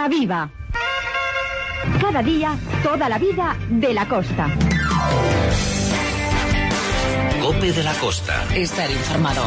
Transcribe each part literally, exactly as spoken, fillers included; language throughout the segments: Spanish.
Costa Viva. Cada día, toda la vida de la costa. COPE de la Costa. Estar informado.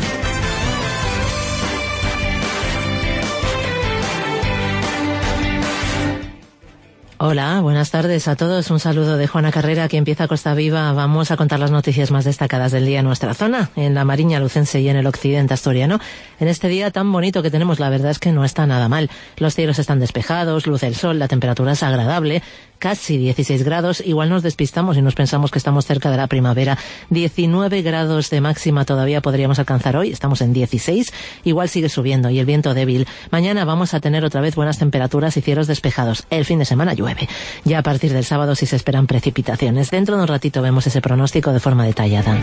Hola, buenas tardes a todos. Un saludo de Juana Carrera, que empieza Costa Viva. Vamos a contar las noticias más destacadas del día en nuestra zona, en la Mariña Lucense y en el occidente asturiano. En este día tan bonito que tenemos, la verdad es que no está nada mal. Los cielos están despejados, luce el sol, la temperatura es agradable, casi dieciséis grados. Igual nos despistamos y nos pensamos que estamos cerca de la primavera. diecinueve grados de máxima todavía podríamos alcanzar hoy. Estamos en dieciséis. Igual sigue subiendo y el viento débil. Mañana vamos a tener otra vez buenas temperaturas y cielos despejados. El fin de semana llueve. Ya a partir del sábado sí se esperan precipitaciones. Dentro de un ratito vemos ese pronóstico de forma detallada.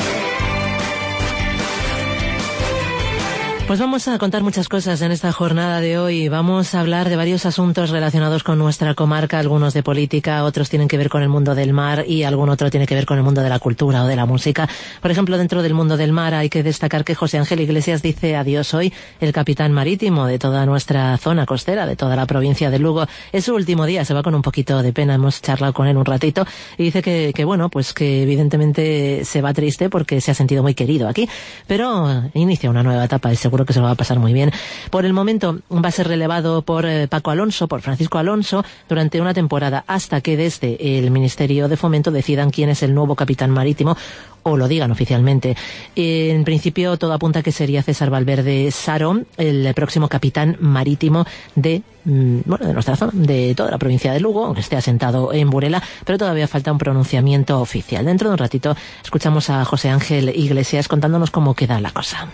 Pues vamos a contar muchas cosas en esta jornada de hoy. Vamos a hablar de varios asuntos relacionados con nuestra comarca, algunos de política, otros tienen que ver con el mundo del mar y algún otro tiene que ver con el mundo de la cultura o de la música. Por ejemplo, dentro del mundo del mar hay que destacar que José Ángel Iglesias dice adiós hoy, el capitán marítimo de toda nuestra zona costera, de toda la provincia de Lugo. Es su último día, se va con un poquito de pena, hemos charlado con él un ratito y dice que, que bueno, pues que evidentemente se va triste porque se ha sentido muy querido aquí, pero inicia una nueva etapa y seguro que se lo va a pasar muy bien. Por el momento va a ser relevado por eh, Paco Alonso, por Francisco Alonso, durante una temporada hasta que desde el Ministerio de Fomento decidan quién es el nuevo capitán marítimo o lo digan oficialmente. En principio todo apunta a que sería César Valverde Saro, el próximo capitán marítimo de bueno, de nuestra zona, de toda la provincia de Lugo, aunque esté asentado en Burela, pero todavía falta un pronunciamiento oficial. Dentro de un ratito escuchamos a José Ángel Iglesias contándonos cómo queda la cosa.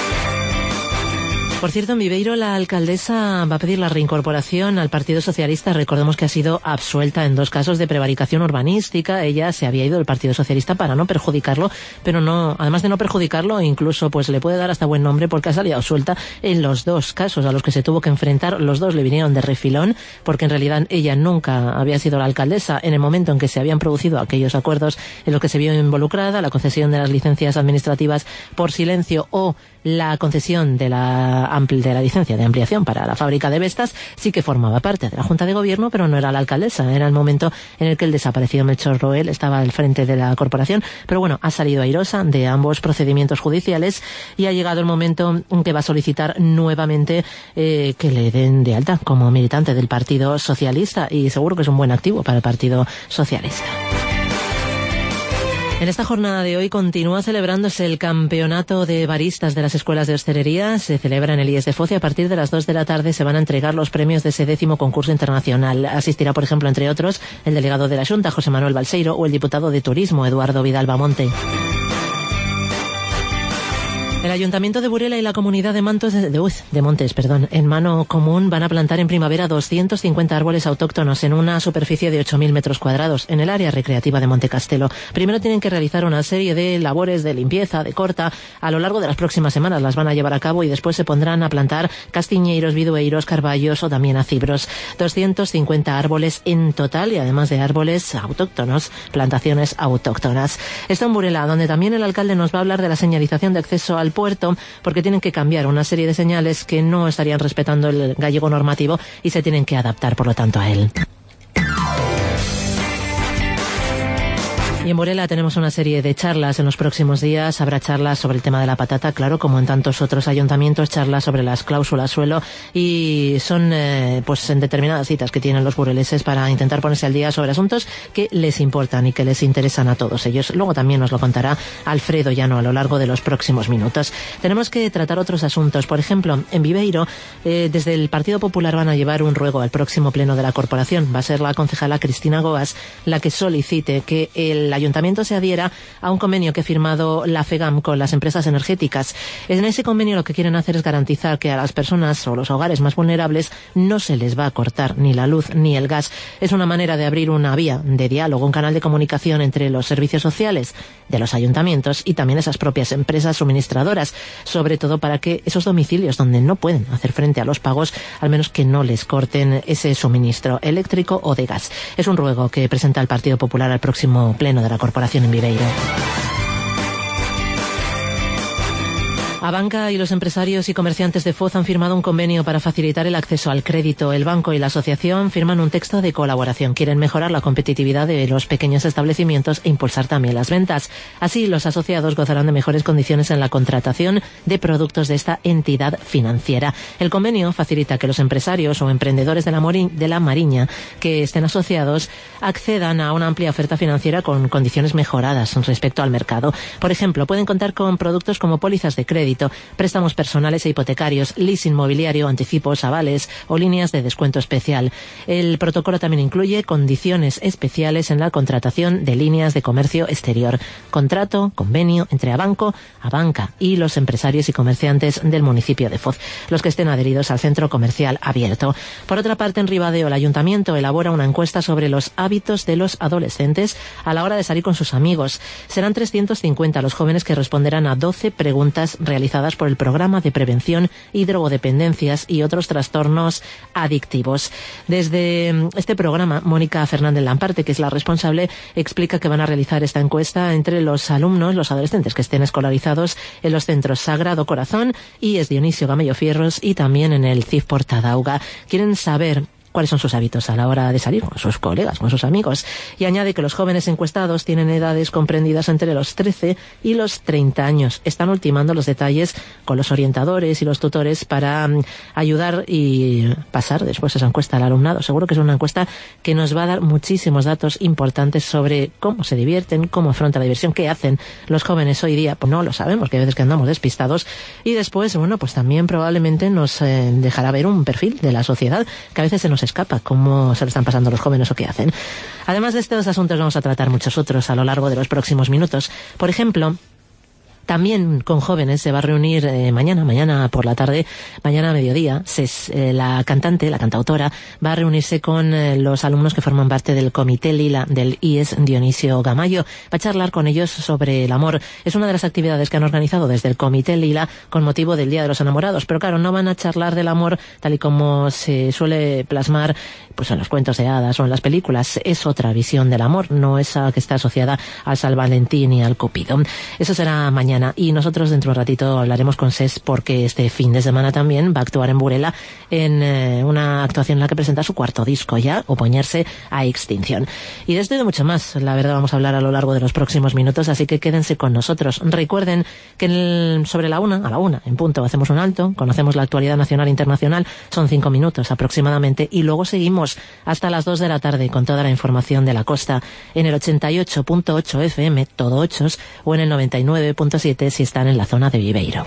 Por cierto, en Viveiro la alcaldesa va a pedir la reincorporación al Partido Socialista. Recordemos que ha sido absuelta en dos casos de prevaricación urbanística. Ella se había ido del Partido Socialista para no perjudicarlo, pero no, además de no perjudicarlo, incluso pues le puede dar hasta buen nombre porque ha salido absuelta en los dos casos a los que se tuvo que enfrentar. Los dos le vinieron de refilón porque en realidad ella nunca había sido la alcaldesa en el momento en que se habían producido aquellos acuerdos en los que se vio involucrada, la concesión de las licencias administrativas por silencio o la concesión de la, de la licencia de ampliación para la fábrica de Vestas. Sí que formaba parte de la Junta de Gobierno, pero no era la alcaldesa. Era el momento en el que el desaparecido Melchor Roel estaba al frente de la corporación. Pero bueno, ha salido airosa de ambos procedimientos judiciales y ha llegado el momento en que va a solicitar nuevamente eh, que le den de alta como militante del Partido Socialista, y seguro que es un buen activo para el Partido Socialista. En esta jornada de hoy continúa celebrándose el campeonato de baristas de las escuelas de hostelería. Se celebra en el I E S de Foz y a partir de las dos de la tarde se van a entregar los premios de ese décimo concurso internacional. Asistirá, por ejemplo, entre otros, el delegado de la Xunta, José Manuel Balseiro, o el diputado de Turismo, Eduardo Vidal Bamonte. El Ayuntamiento de Burela y la Comunidad de, Mantos de, uy, de Montes perdón, en mano común van a plantar en primavera doscientos cincuenta árboles autóctonos en una superficie de ocho mil metros cuadrados en el área recreativa de Monte Castelo. Primero tienen que realizar una serie de labores de limpieza, de corta. A lo largo de las próximas semanas las van a llevar a cabo y después se pondrán a plantar castiñeiros, bidueiros, carballos o también acibros. doscientos cincuenta árboles en total y además de árboles autóctonos, plantaciones autóctonas. Esto en Burela, donde también el alcalde nos va a hablar de la señalización de acceso al puerto, porque tienen que cambiar una serie de señales que no estarían respetando el gallego normativo y se tienen que adaptar, por lo tanto, a él. Y en Burela tenemos una serie de charlas en los próximos días. Habrá charlas sobre el tema de la patata, claro, como en tantos otros ayuntamientos, charlas sobre las cláusulas suelo, y son eh, pues en determinadas citas que tienen los bureleses para intentar ponerse al día sobre asuntos que les importan y que les interesan a todos ellos. Luego también nos lo contará Alfredo Llano a lo largo de los próximos minutos. Tenemos que tratar otros asuntos. Por ejemplo, en Viveiro, eh, desde el Partido Popular van a llevar un ruego al próximo pleno de la corporación. Va a ser la concejala Cristina Goas la que solicite que el ayuntamiento se adhiera a un convenio que ha firmado la FEGAM con las empresas energéticas. En ese convenio lo que quieren hacer es garantizar que a las personas o los hogares más vulnerables no se les va a cortar ni la luz ni el gas. Es una manera de abrir una vía de diálogo, un canal de comunicación entre los servicios sociales de los ayuntamientos y también esas propias empresas suministradoras, sobre todo para que esos domicilios donde no pueden hacer frente a los pagos, al menos que no les corten ese suministro eléctrico o de gas. Es un ruego que presenta el Partido Popular al próximo pleno de la corporación en Viveiro. Abanca y los empresarios y comerciantes de Foz han firmado un convenio para facilitar el acceso al crédito. El banco y la asociación firman un texto de colaboración. Quieren mejorar la competitividad de los pequeños establecimientos e impulsar también las ventas. Así, los asociados gozarán de mejores condiciones en la contratación de productos de esta entidad financiera. El convenio facilita que los empresarios o emprendedores de la, Mori- de la Mariña que estén asociados accedan a una amplia oferta financiera con condiciones mejoradas respecto al mercado. Por ejemplo, pueden contar con productos como pólizas de crédito, préstamos personales e hipotecarios, leasing mobiliario, anticipos, avales o líneas de descuento especial. El protocolo también incluye condiciones especiales en la contratación de líneas de comercio exterior. Contrato, convenio entre Abanco, Abanca y los empresarios y comerciantes del municipio de Foz, los que estén adheridos al centro comercial abierto. Por otra parte, en Ribadeo, el ayuntamiento elabora una encuesta sobre los hábitos de los adolescentes a la hora de salir con sus amigos. Serán trescientos cincuenta los jóvenes que responderán a doce preguntas realizadas realizadas por el Programa de Prevención y Drogodependencias y otros trastornos adictivos. Desde este programa, Mónica Fernández Lamparte, que es la responsable, explica que van a realizar esta encuesta entre los alumnos, los adolescentes que estén escolarizados en los centros Sagrado Corazón y Es Dionisio Gamello Fierros y también en el C I F Portadauga. Quieren saber cuáles son sus hábitos a la hora de salir con sus colegas, con sus amigos. Y añade que los jóvenes encuestados tienen edades comprendidas entre los trece y los treinta años. Están ultimando los detalles con los orientadores y los tutores para um, ayudar y pasar después esa encuesta al alumnado. Seguro que es una encuesta que nos va a dar muchísimos datos importantes sobre cómo se divierten, cómo afrontan la diversión, qué hacen los jóvenes hoy día. Pues no lo sabemos, que a veces que andamos despistados. Y después, bueno, pues también probablemente nos eh, dejará ver un perfil de la sociedad que a veces se nos escapa, cómo se lo están pasando los jóvenes o qué hacen. Además de estos asuntos vamos a tratar muchos otros a lo largo de los próximos minutos. Por ejemplo, también con jóvenes se va a reunir eh, mañana, mañana por la tarde, mañana a mediodía, se, eh, la cantante, la cantautora, va a reunirse con eh, los alumnos que forman parte del Comité Lila del I E S Dionisio Gamallo. Va a charlar con ellos sobre el amor. Es una de las actividades que han organizado desde el Comité Lila con motivo del Día de los Enamorados. Pero claro, no van a charlar del amor tal y como se suele plasmar pues en los cuentos de hadas o en las películas. Es otra visión del amor, no esa que está asociada al San Valentín y al Cupido. Eso será mañana. Y nosotros dentro de un ratito hablaremos con S E S porque este fin de semana también va a actuar en Burela en eh, una actuación en la que presenta su cuarto disco ya, Opoñerse a Extinción. Y de esto y de mucho más, la verdad, vamos a hablar a lo largo de los próximos minutos, así que quédense con nosotros. Recuerden que en el, sobre la una, a la una, en punto, hacemos un alto, conocemos la actualidad nacional e internacional, son cinco minutos aproximadamente, y luego seguimos hasta las dos de la tarde con toda la información de la costa en el ochenta y ocho punto ocho F M, todo ochos, o en el noventa y nueve punto siete si están en la zona de Viveiro.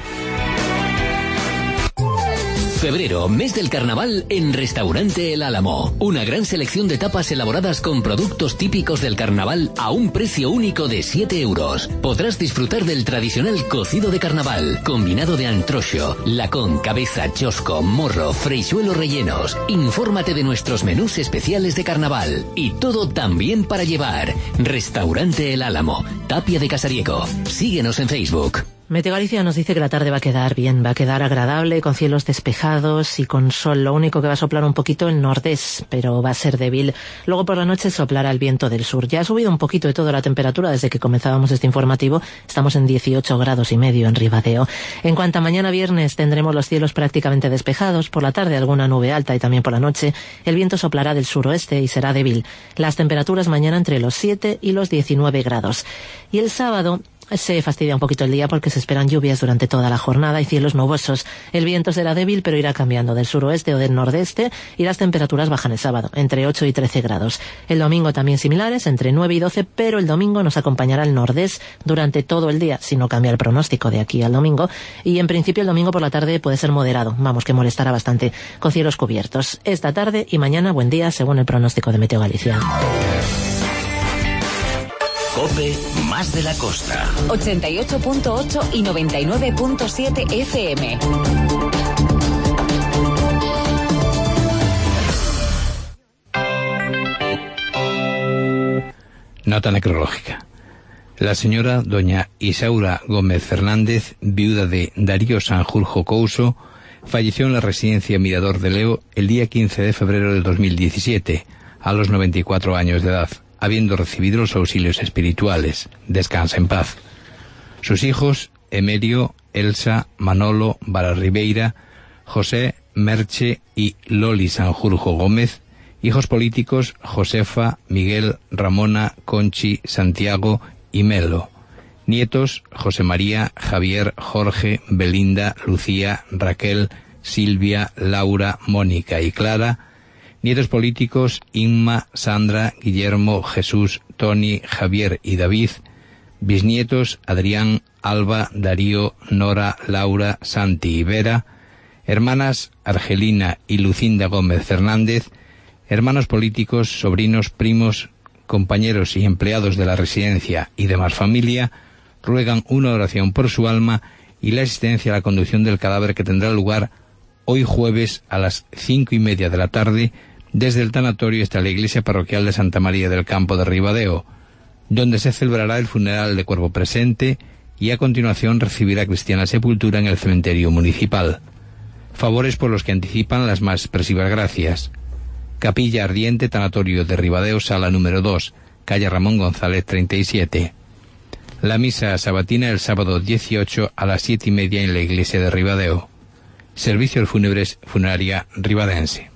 Febrero, mes del carnaval en Restaurante El Álamo. Una gran selección de tapas elaboradas con productos típicos del carnaval a un precio único de siete euros. Podrás disfrutar del tradicional cocido de carnaval, combinado de antrocho, lacón, cabeza, chosco, morro, freixuelo rellenos. Infórmate de nuestros menús especiales de carnaval. Y todo también para llevar. Restaurante El Álamo, Tapia de Casariego. Síguenos en Facebook. Meteo Galicia nos dice que la tarde va a quedar bien, va a quedar agradable, con cielos despejados y con sol. Lo único que va a soplar un poquito el nordés, pero va a ser débil. Luego por la noche soplará el viento del sur. Ya ha subido un poquito de todo la temperatura desde que comenzábamos este informativo. Estamos en dieciocho grados y medio en Ribadeo. En cuanto a mañana viernes, tendremos los cielos prácticamente despejados. Por la tarde alguna nube alta y también por la noche el viento soplará del suroeste y será débil. Las temperaturas mañana entre los siete y los diecinueve grados. Y el sábado se fastidia un poquito el día porque se esperan lluvias durante toda la jornada y cielos nubosos. El viento será débil, pero irá cambiando del suroeste o del nordeste y las temperaturas bajan el sábado, entre ocho y trece grados. El domingo también similares, entre nueve y doce, pero el domingo nos acompañará el nordés durante todo el día, si no cambia el pronóstico de aquí al domingo. Y en principio el domingo por la tarde puede ser moderado, vamos, que molestará bastante, con cielos cubiertos. Esta tarde y mañana buen día, según el pronóstico de Meteo Galicia. COPE más de la costa. ochenta y ocho punto ocho y noventa y nueve punto siete F M. Nota necrológica. La señora doña Isaura Gómez Fernández, viuda de Darío Sanjurjo Couso, falleció en la residencia Mirador de Leo el día quince de febrero del dos mil diecisiete, a los noventa y cuatro años de edad, habiendo recibido los auxilios espirituales. Descansa en paz. Sus hijos, Emerio, Elsa, Manolo, Vara Ribeira, José, Merche y Loli Sanjurjo Gómez. Hijos políticos: Josefa, Miguel, Ramona, Conchi, Santiago y Melo. Nietos: José María, Javier, Jorge, Belinda, Lucía, Raquel, Silvia, Laura, Mónica y Clara. Nietos políticos: Inma, Sandra, Guillermo, Jesús, Tony, Javier y David. Bisnietos: Adrián, Alba, Darío, Nora, Laura, Santi y Vera. Hermanas: Argelina y Lucinda Gómez Fernández. Hermanos políticos, sobrinos, primos, compañeros y empleados de la residencia y demás familia ruegan una oración por su alma y la asistencia a la conducción del cadáver, que tendrá lugar hoy jueves a las cinco y media de la tarde desde el tanatorio hasta la iglesia parroquial de Santa María del Campo de Ribadeo, donde se celebrará el funeral de cuerpo presente y a continuación recibirá cristiana sepultura en el cementerio municipal. Favores por los que anticipan las más expresivas gracias. Capilla Ardiente, Tanatorio de Ribadeo, sala número dos, calle Ramón González treinta y siete. La misa sabatina el sábado dieciocho a las siete y media en la iglesia de Ribadeo. Servicios fúnebres Funeraria Ribadense.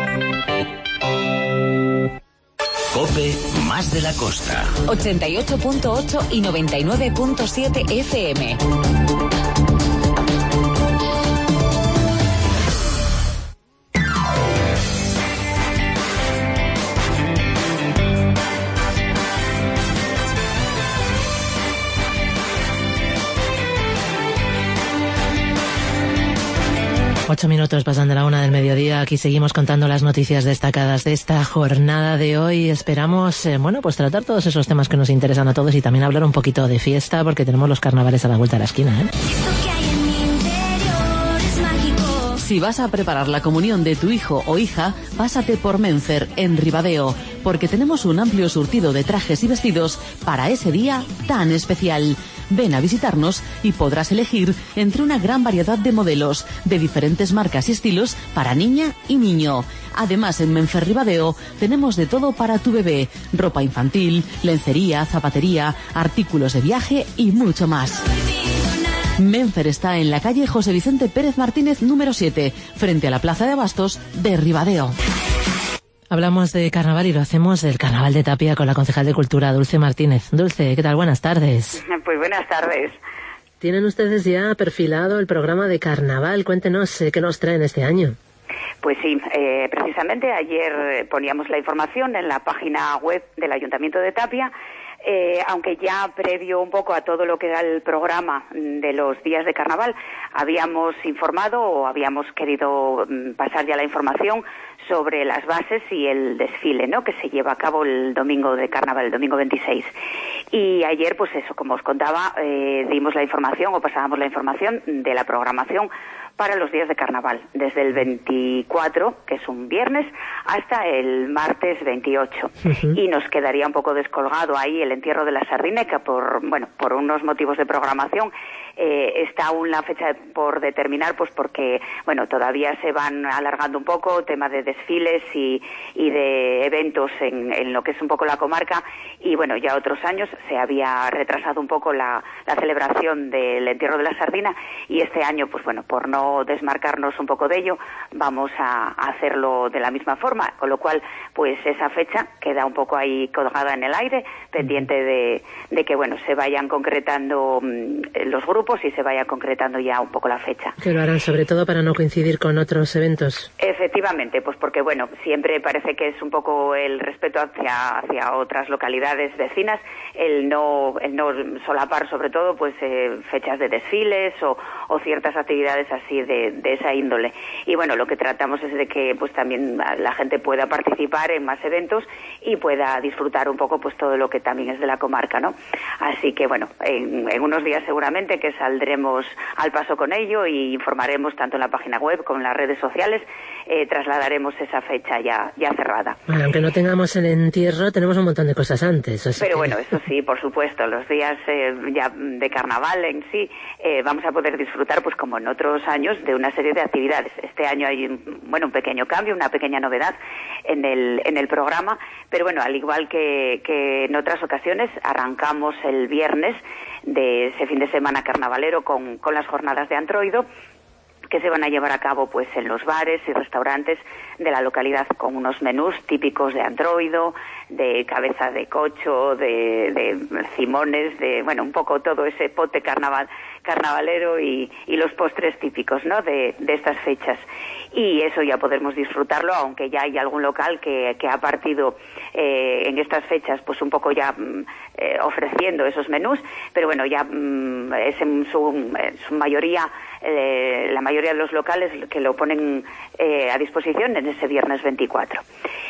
COPE más de la costa. ochenta y ocho punto ocho y noventa y nueve punto siete F M. Ocho minutos pasan de la una del mediodía. Aquí seguimos contando las noticias destacadas de esta jornada de hoy. Esperamos, eh, bueno, pues tratar todos esos temas que nos interesan a todos y también hablar un poquito de fiesta, porque tenemos los carnavales a la vuelta de la esquina, ¿eh? Si vas a preparar la comunión de tu hijo o hija, pásate por Menfer, en Ribadeo, porque tenemos un amplio surtido de trajes y vestidos para ese día tan especial. Ven a visitarnos y podrás elegir entre una gran variedad de modelos, de diferentes marcas y estilos para niña y niño. Además, en Menfer Ribadeo tenemos de todo para tu bebé: ropa infantil, lencería, zapatería, artículos de viaje y mucho más. Menfer está en la calle José Vicente Pérez Martínez número siete, frente a la Plaza de Abastos de Ribadeo. Hablamos de carnaval y lo hacemos del Carnaval de Tapia con la concejal de Cultura, Dulce Martínez. Dulce, ¿qué tal? Buenas tardes. Pues buenas tardes. ¿Tienen ustedes ya perfilado el programa de carnaval? Cuéntenos eh, qué nos traen este año. Pues sí, eh, precisamente ayer poníamos la información en la página web del Ayuntamiento de Tapia. Eh, aunque ya previo un poco a todo lo que era el programa de los días de carnaval, habíamos informado o habíamos querido mm, pasar ya la información sobre las bases y el desfile, ¿no?, que se lleva a cabo el domingo de carnaval, el domingo veintiséis. Y ayer, pues eso, como os contaba, eh, dimos la información o pasábamos la información de la programación para los días de carnaval, desde el veinticuatro, que es un viernes, hasta el martes veintiocho. Uh-huh. Y nos quedaría un poco descolgado ahí el entierro de la sardina, que por, bueno, por unos motivos de programación eh, está aún la fecha por determinar, pues porque, bueno, todavía se van alargando un poco tema de desfiles y, y de eventos en, en lo que es un poco la comarca, y bueno, ya otros años se había retrasado un poco la, la celebración del entierro de la sardina, y este año, pues bueno, por no desmarcarnos un poco de ello, vamos a hacerlo de la misma forma, con lo cual pues esa fecha queda un poco ahí colgada en el aire, pendiente de, de que bueno, se vayan concretando mmm, los grupos y se vaya concretando ya un poco la fecha. Que lo harán sobre todo para no coincidir con otros eventos. Efectivamente, pues porque bueno, siempre parece que es un poco el respeto hacia, hacia otras localidades vecinas, el no, el no solapar sobre todo pues eh, fechas de desfiles o, o ciertas actividades así De, de esa índole. Y bueno, lo que tratamos es de que pues también la gente pueda participar en más eventos y pueda disfrutar un poco pues todo lo que también es de la comarca, ¿no? Así que bueno, en, en unos días seguramente que saldremos al paso con ello y informaremos tanto en la página web como en las redes sociales, eh, trasladaremos esa fecha ya, ya cerrada. Bueno, aunque no tengamos el entierro, tenemos un montón de cosas antes. Pero que... bueno, eso sí, por supuesto, los días eh, ya de carnaval en sí, eh, vamos a poder disfrutar, pues como en otros años, de una serie de actividades. Este año hay un, bueno, un pequeño cambio, una pequeña novedad en el, en el programa, pero bueno, al igual que, que en otras ocasiones, arrancamos el viernes de ese fin de semana carnavalero con, con las jornadas de Antroido, que se van a llevar a cabo pues en los bares y restaurantes de la localidad, con unos menús típicos de Antroido, de cabeza de cocho, de, de cimones, de bueno, un poco todo ese pote carnaval carnavalero y, y los postres típicos, ¿no?, de, de estas fechas. Y eso ya podemos disfrutarlo, aunque ya hay algún local que, que ha partido eh, en estas fechas pues un poco ya eh, ofreciendo esos menús, pero bueno, ya mm, es en su, en su mayoría, eh, la mayoría de los locales que lo ponen eh, a disposición en ese viernes veinticuatro.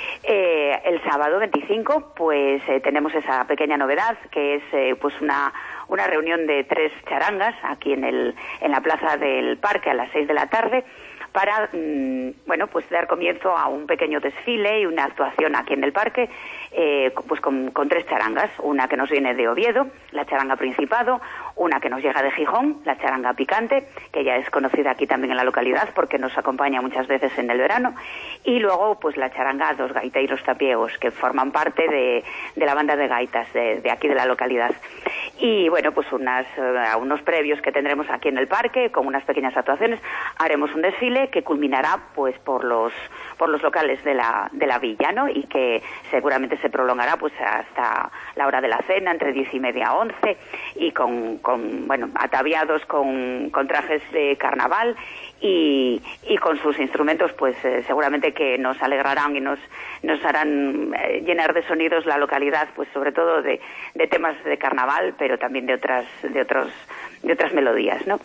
Eh, el sábado veinticinco pues eh, tenemos esa pequeña novedad, que es eh, pues una una reunión de tres charangas aquí en el en la plaza del parque a las seis de la tarde, para, mmm, bueno, pues dar comienzo a un pequeño desfile y una actuación aquí en el parque, eh, pues con, con tres charangas, una que nos viene de Oviedo, la charanga Principado, una que nos llega de Gijón, la charanga Picante, que ya es conocida aquí también en la localidad porque nos acompaña muchas veces en el verano, y luego pues la charanga Dos Gaiteiros Tapiegos, que forman parte de, de la banda de gaitas de, de aquí de la localidad. Y bueno, pues unas, uh, unos previos que tendremos aquí en el parque, con unas pequeñas actuaciones. Haremos un desfile que culminará pues por los por los locales de la de la villa, ¿no?, y que seguramente se prolongará pues hasta la hora de la cena, entre diez y media a once, y con, con bueno, ataviados con, con trajes de carnaval y, y con sus instrumentos, pues eh, seguramente que nos alegrarán y nos nos harán eh, llenar de sonidos la localidad, pues sobre todo de, de temas de carnaval, pero también de otras de otros de otras melodías, ¿no?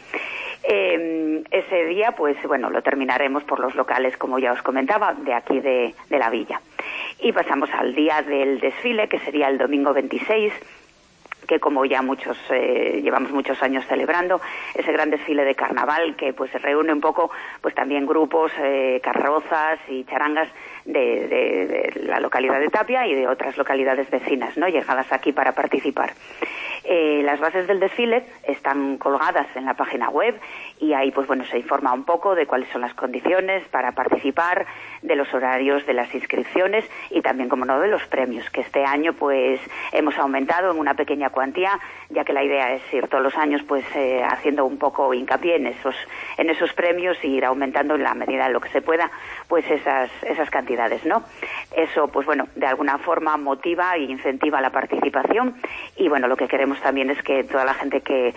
Eh, ese día, pues bueno, lo terminaremos por los locales, como ya os comentaba, de aquí de, de la villa. Y pasamos al día del desfile, que sería el domingo veintiséis, que como ya muchos eh, llevamos muchos años celebrando, ese gran desfile de carnaval que pues reúne un poco pues también grupos, eh, carrozas y charangas de, de, de la localidad de Tapia y de otras localidades vecinas, ¿no?, llegadas aquí para participar. Eh, las bases del desfile están colgadas en la página web y ahí pues bueno se informa un poco de cuáles son las condiciones para participar, de los horarios de las inscripciones y también, como no, de los premios, que este año pues hemos aumentado en una pequeña cuantía, ya que la idea es ir todos los años pues eh, haciendo un poco hincapié en esos en esos premios y ir aumentando en la medida de lo que se pueda pues esas esas cantidades, ¿no? Eso pues bueno, de alguna forma motiva e incentiva la participación y bueno, lo que queremos también es que toda la gente que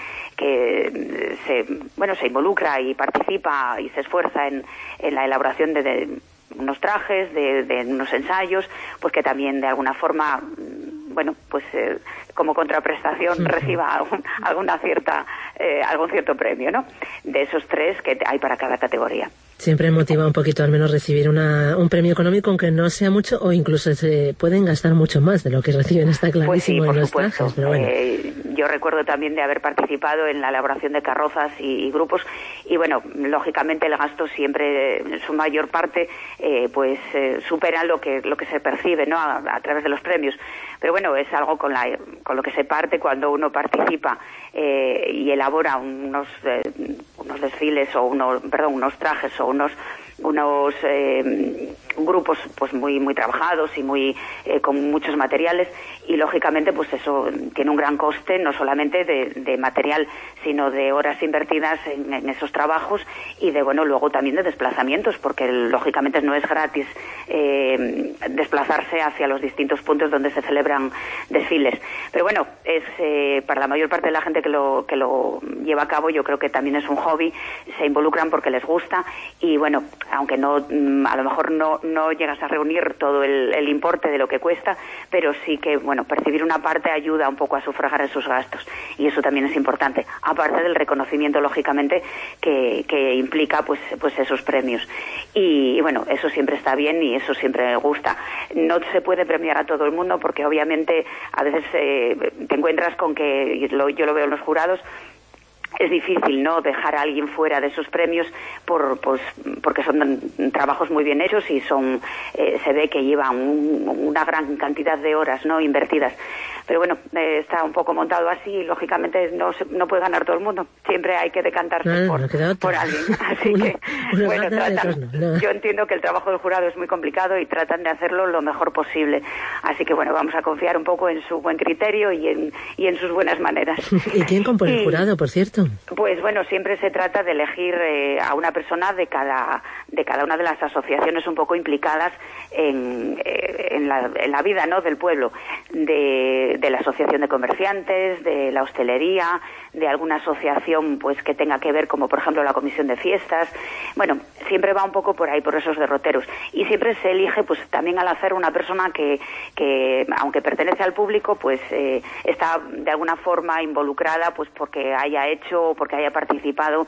que se bueno se involucra y participa y se esfuerza en, en la elaboración de, de unos trajes, de, de unos ensayos, pues que también de alguna forma, bueno, pues eh, como contraprestación uh-huh. reciba algún, alguna cierta eh, algún cierto premio, ¿no?, de esos tres que hay para cada categoría. Siempre motiva un poquito al menos recibir una, un premio económico, aunque no sea mucho, o incluso se pueden gastar mucho más de lo que reciben, está clarísimo, pues sí, en los supuesto. trajes. Pero bueno. eh, yo recuerdo también de haber participado en la elaboración de carrozas y, y grupos, y bueno, lógicamente el gasto siempre, en su mayor parte, eh, pues eh, supera lo que lo que se percibe, ¿no?, a, a través de los premios. Pero bueno, es algo con, la, con lo que se parte cuando uno participa eh, y elabora unos eh, unos desfiles o unos, perdón, unos trajes o unos unos eh, grupos pues muy muy trabajados y muy eh, con muchos materiales, y lógicamente pues eso tiene un gran coste, no solamente de, de material, sino de horas invertidas en, en esos trabajos y de bueno luego también de desplazamientos, porque lógicamente no es gratis eh, desplazarse hacia los distintos puntos donde se celebran desfiles. Pero bueno, es eh, para la mayor parte de la gente que lo que lo lleva a cabo, yo creo que también es un hobby, se involucran porque les gusta y bueno, aunque no a lo mejor no no llegas a reunir todo el, el importe de lo que cuesta, pero sí que bueno, percibir una parte ayuda un poco a sufragar esos gastos y eso también es importante, aparte del reconocimiento lógicamente que, que implica pues pues esos premios y, y bueno, eso siempre está bien y eso siempre gusta. No se puede premiar a todo el mundo porque obviamente a veces eh, te encuentras con que lo, yo lo veo en los jurados, es difícil, ¿no?, dejar a alguien fuera de esos premios por, pues, porque son trabajos muy bien hechos y son eh, se ve que llevan un, una gran cantidad de horas, ¿no?, invertidas. Pero bueno, eh, está un poco montado así y lógicamente no se, no puede ganar todo el mundo. Siempre hay que decantarse no, por, no por alguien. Así una, que, una bueno, tratan, no, no. yo entiendo que el trabajo del jurado es muy complicado y tratan de hacerlo lo mejor posible. Así que bueno, vamos a confiar un poco en su buen criterio y en, y en sus buenas maneras. ¿Y quién compone y, el jurado, por cierto? Pues bueno, siempre se trata de elegir eh, a una persona de cada, de cada una de las asociaciones un poco implicadas en, eh, en, la, en la vida, ¿no?, del pueblo, de, de la asociación de comerciantes, de la hostelería, de alguna asociación pues que tenga que ver, como por ejemplo la comisión de fiestas. Bueno, siempre va un poco por ahí, por esos derroteros, y siempre se elige pues también al hacer una persona que, que aunque pertenece al público, pues eh, está de alguna forma involucrada, pues porque haya hecho o porque haya participado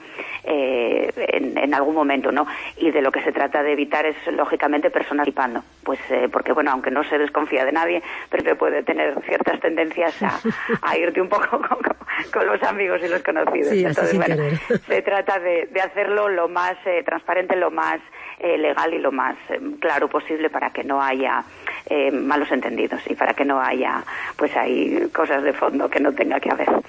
eh, en, en algún momento, ¿no? Y de lo que se trata de evitar es lógicamente personas participando, pues eh, porque bueno, aunque no se desconfía de nadie, pero se puede tener ciertas tendencias a, a irte un poco con, con los amigos y los conocidos. Sí, entonces bueno, se trata de, de hacerlo lo más eh, transparente, lo más eh, legal y lo más eh, claro posible para que no haya eh, malos entendidos y para que no haya pues hay cosas de fondo que no tenga que haber.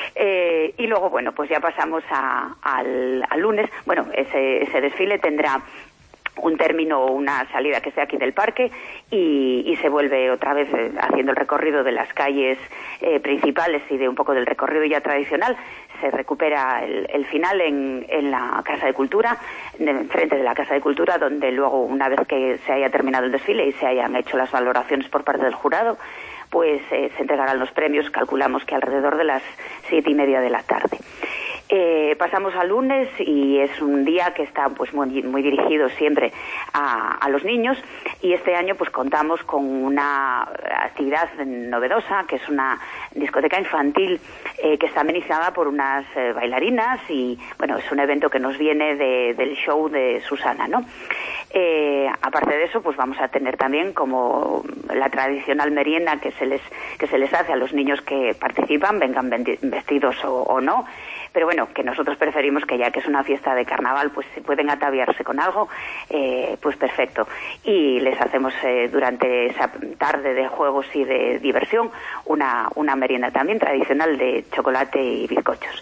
Eh, y luego bueno, pues ya pasamos a, al, al lunes. Bueno, ese, ese desfile tendrá un término o una salida que sea aquí del parque y, y se vuelve otra vez eh, haciendo el recorrido de las calles eh, principales y de un poco del recorrido ya tradicional. Se recupera el, el final en, en la Casa de Cultura, en frente de la Casa de Cultura, donde luego, una vez que se haya terminado el desfile y se hayan hecho las valoraciones por parte del jurado, pues eh, se entregarán los premios, calculamos que alrededor de las siete y media de la tarde. Eh, pasamos al lunes y es un día que está pues muy, muy dirigido siempre a, a los niños, y este año pues contamos con una actividad novedosa que es una discoteca infantil eh, que está amenizada por unas eh, bailarinas, y bueno, es un evento que nos viene de, del show de Susana, ¿no? Eh, aparte de eso, pues vamos a tener también como la tradicional merienda que se les que se les hace a los niños que participan, vengan vestidos o, o no. Pero bueno, que nosotros preferimos que ya que es una fiesta de carnaval, pues si pueden ataviarse con algo, eh, pues perfecto. Y les hacemos eh, durante esa tarde de juegos y de diversión una, una merienda también tradicional de chocolate y bizcochos.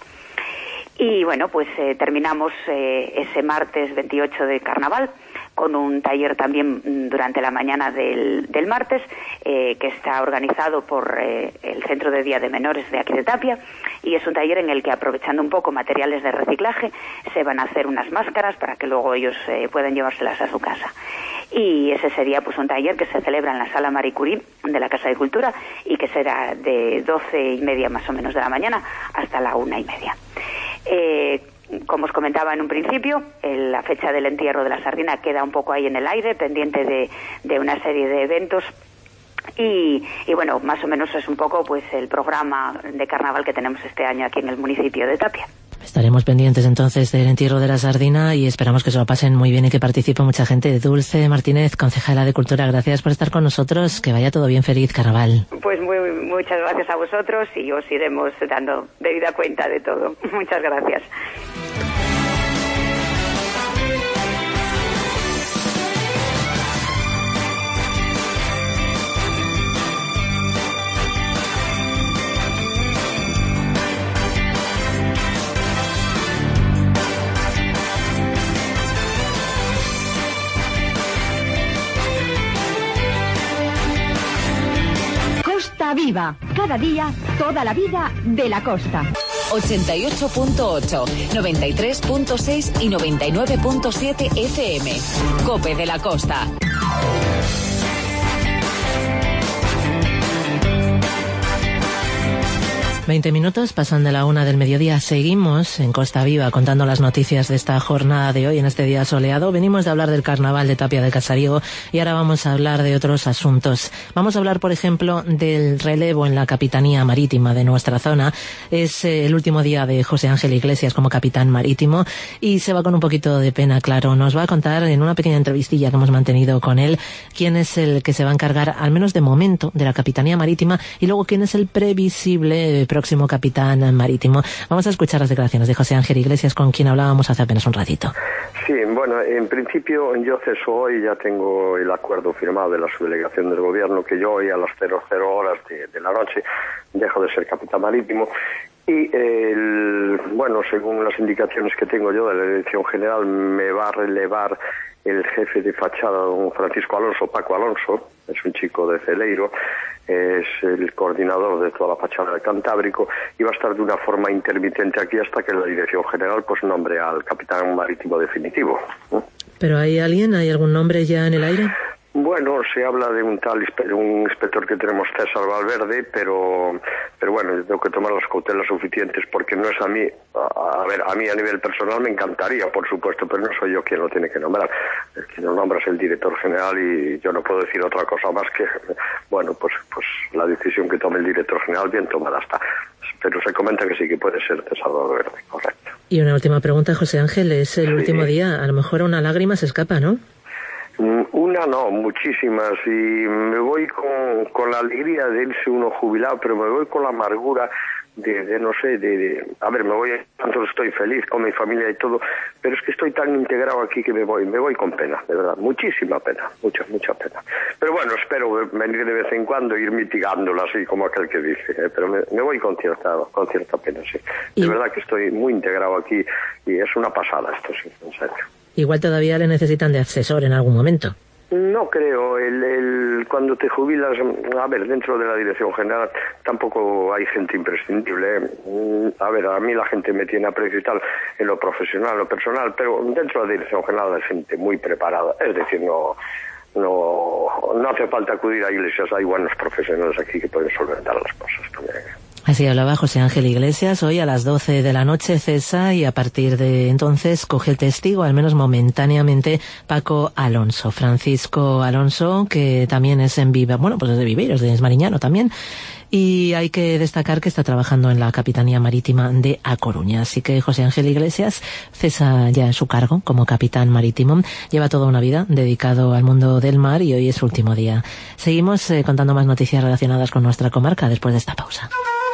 Y bueno, pues eh, terminamos eh, ese martes veintiocho de carnaval con un taller también durante la mañana del, del martes, eh, que está organizado por eh, el Centro de Día de Menores de aquí de Tapia, y es un taller en el que, aprovechando un poco materiales de reciclaje, se van a hacer unas máscaras para que luego ellos eh, puedan llevárselas a su casa. Y ese sería pues un taller que se celebra en la Sala Marie Curie de la Casa de Cultura y que será de doce y media más o menos de la mañana hasta la una y media. Eh, Como os comentaba en un principio, el, la fecha del entierro de la sardina queda un poco ahí en el aire, pendiente de, de una serie de eventos. Y, y bueno, más o menos es un poco pues el programa de carnaval que tenemos este año aquí en el municipio de Tapia. Estaremos pendientes entonces del entierro de la sardina y esperamos que se lo pasen muy bien y que participe mucha gente. Dulce Martínez, concejala de Cultura, gracias por estar con nosotros. Que vaya todo bien, feliz carnaval. Pues muy, muchas gracias a vosotros y os iremos dando debida cuenta de todo. Muchas gracias. Costa Viva, cada día, toda la vida de la costa. ochenta y ocho punto ocho, noventa y tres punto seis y noventa y nueve punto siete F M. COPE de la Costa. Veinte minutos pasan de la una del mediodía. Seguimos en Costa Viva contando las noticias de esta jornada de hoy, en este día soleado. Venimos de hablar del carnaval de Tapia de Casariego y ahora vamos a hablar de otros asuntos. Vamos a hablar, por ejemplo, del relevo en la Capitanía Marítima de nuestra zona. Es eh, el último día de José Ángel Iglesias como capitán marítimo y se va con un poquito de pena, claro. Nos va a contar en una pequeña entrevistilla que hemos mantenido con él quién es el que se va a encargar, al menos de momento, de la Capitanía Marítima y luego quién es el previsible próximo capitán marítimo. Vamos a escuchar las declaraciones de José Ángel Iglesias, con quien hablábamos hace apenas un ratito. Sí, bueno, en principio yo ceso hoy, ya tengo el acuerdo firmado de la subdelegación del gobierno, que yo hoy a las cero cero horas de, de la noche dejo de ser capitán marítimo. Y, el, bueno, según las indicaciones que tengo yo de la dirección general, me va a relevar el jefe de fachada, don Francisco Alonso, Paco Alonso, es un chico de Celeiro, es el coordinador de toda la fachada del Cantábrico, y va a estar de una forma intermitente aquí hasta que la dirección general pues nombre al capitán marítimo definitivo. ¿Pero hay alguien, hay algún nombre ya en el aire? Bueno, se habla de un tal un inspector que tenemos, César Valverde, pero pero bueno, tengo que tomar las cautelas suficientes porque no es a mí, a, a ver, a mí a nivel personal me encantaría, por supuesto, pero no soy yo quien lo tiene que nombrar. El que lo nombra es el director general y yo no puedo decir otra cosa más que, bueno, pues pues la decisión que tome el director general bien tomada está. Pero se comenta que sí, que puede ser César Valverde, correcto. Y una última pregunta, José Ángel, es el sí. último día, a lo mejor una lágrima se escapa, ¿no? Una no, muchísimas, y me voy con, con la alegría de irse uno jubilado, pero me voy con la amargura de, de no sé, de, de, a ver, me voy, tanto estoy feliz con mi familia y todo, pero es que estoy tan integrado aquí que me voy, me voy con pena, de verdad, muchísima pena, mucha, mucha pena. Pero bueno, espero venir de vez en cuando e ir mitigándola, así como aquel que dice, ¿eh? Pero me, me voy con cierta, con cierta pena, sí. De ¿Y? verdad que estoy muy integrado aquí y es una pasada esto, sí, en serio. Igual todavía le necesitan de asesor en algún momento. No creo, el, el, cuando te jubilas, a ver, dentro de la dirección general tampoco hay gente imprescindible. A ver, a mí la gente me tiene aprecio y tal en lo profesional, en lo personal, pero dentro de la dirección general hay gente muy preparada, es decir, no no no hace falta acudir a iglesias, hay buenos profesionales aquí que pueden solventar las cosas también. Así hablaba José Ángel Iglesias. Hoy a las doce de la noche cesa y a partir de entonces coge el testigo, al menos momentáneamente, Paco Alonso. Francisco Alonso, que también es en Viva, bueno, pues es de Viveiros, de Mariñano también. Y hay que destacar que está trabajando en la Capitanía Marítima de A Coruña. Así que José Ángel Iglesias cesa ya en su cargo como capitán marítimo. Lleva toda una vida dedicado al mundo del mar y hoy es su último día. Seguimos eh, contando más noticias relacionadas con nuestra comarca después de esta pausa.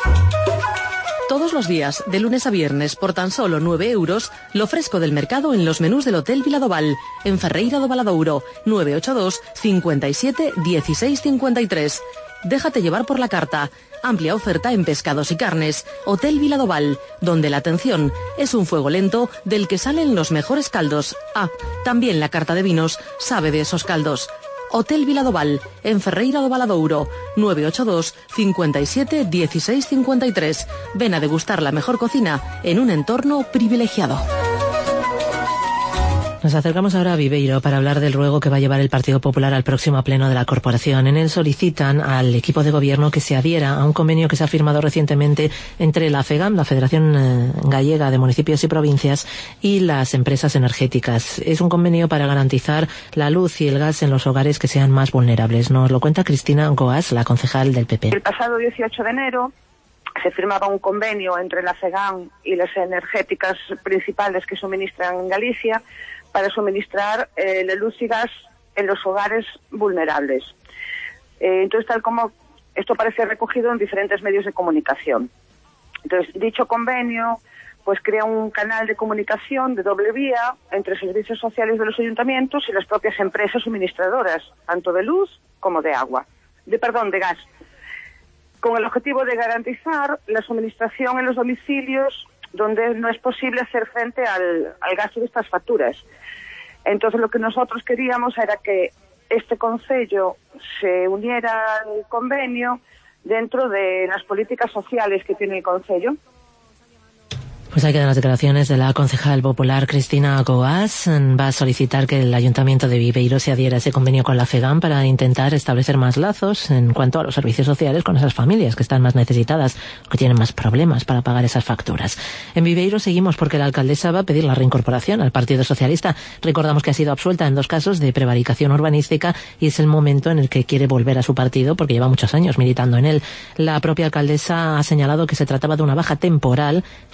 Todos los días, de lunes a viernes, por tan solo nueve euros, lo fresco del mercado en los menús del Hotel Viladoval, en Ferreira do Valadouro, nueve ocho dos, cincuenta y siete, dieciséis cincuenta y tres. Déjate llevar por la carta. Amplia oferta en pescados y carnes. Hotel Viladoval, donde la atención es un fuego lento del que salen los mejores caldos. Ah, también la carta de vinos sabe de esos caldos. Hotel Viladoval, en Ferreira do Valadouro, nueve ocho dos, cincuenta y siete, dieciséis cincuenta y tres. Ven a degustar la mejor cocina en un entorno privilegiado. Nos acercamos ahora a Viveiro para hablar del ruego que va a llevar el Partido Popular al próximo pleno de la corporación. En él solicitan al equipo de gobierno que se adhiera a un convenio que se ha firmado recientemente entre la FEGAM, la Federación Gallega de Municipios y Provincias, y las empresas energéticas. Es un convenio para garantizar la luz y el gas en los hogares que sean más vulnerables. Nos lo cuenta Cristina Goas, la concejal del P P. El pasado dieciocho de enero se firmaba un convenio entre la FEGAM y las energéticas principales que suministran en Galicia para suministrar eh, la luz y gas en los hogares vulnerables. Eh, entonces, tal como esto parece recogido en diferentes medios de comunicación. Entonces, dicho convenio pues crea un canal de comunicación de doble vía entre servicios sociales de los ayuntamientos y las propias empresas suministradoras, tanto de luz como de agua, de perdón, de gas, con el objetivo de garantizar la suministración en los domicilios donde no es posible hacer frente al, al gasto de estas facturas. Entonces, lo que nosotros queríamos era que este concello se uniera al convenio dentro de las políticas sociales que tiene el concello. Pues ahí quedan las declaraciones de la concejal popular Cristina Goas. Va a solicitar que el Ayuntamiento de Viveiro se adhiera a ese convenio con la FEGAM para intentar establecer más lazos en cuanto a los servicios sociales con esas familias que están más necesitadas, que tienen más problemas para pagar esas facturas. En Viveiro seguimos porque la alcaldesa va a pedir la reincorporación al Partido Socialista. Recordamos que ha sido absuelta en dos casos de prevaricación urbanística y es el momento en el que quiere volver a su partido porque lleva muchos años militando en él. La propia alcaldesa ha señalado que se trataba de una baja temporal, fue solicitada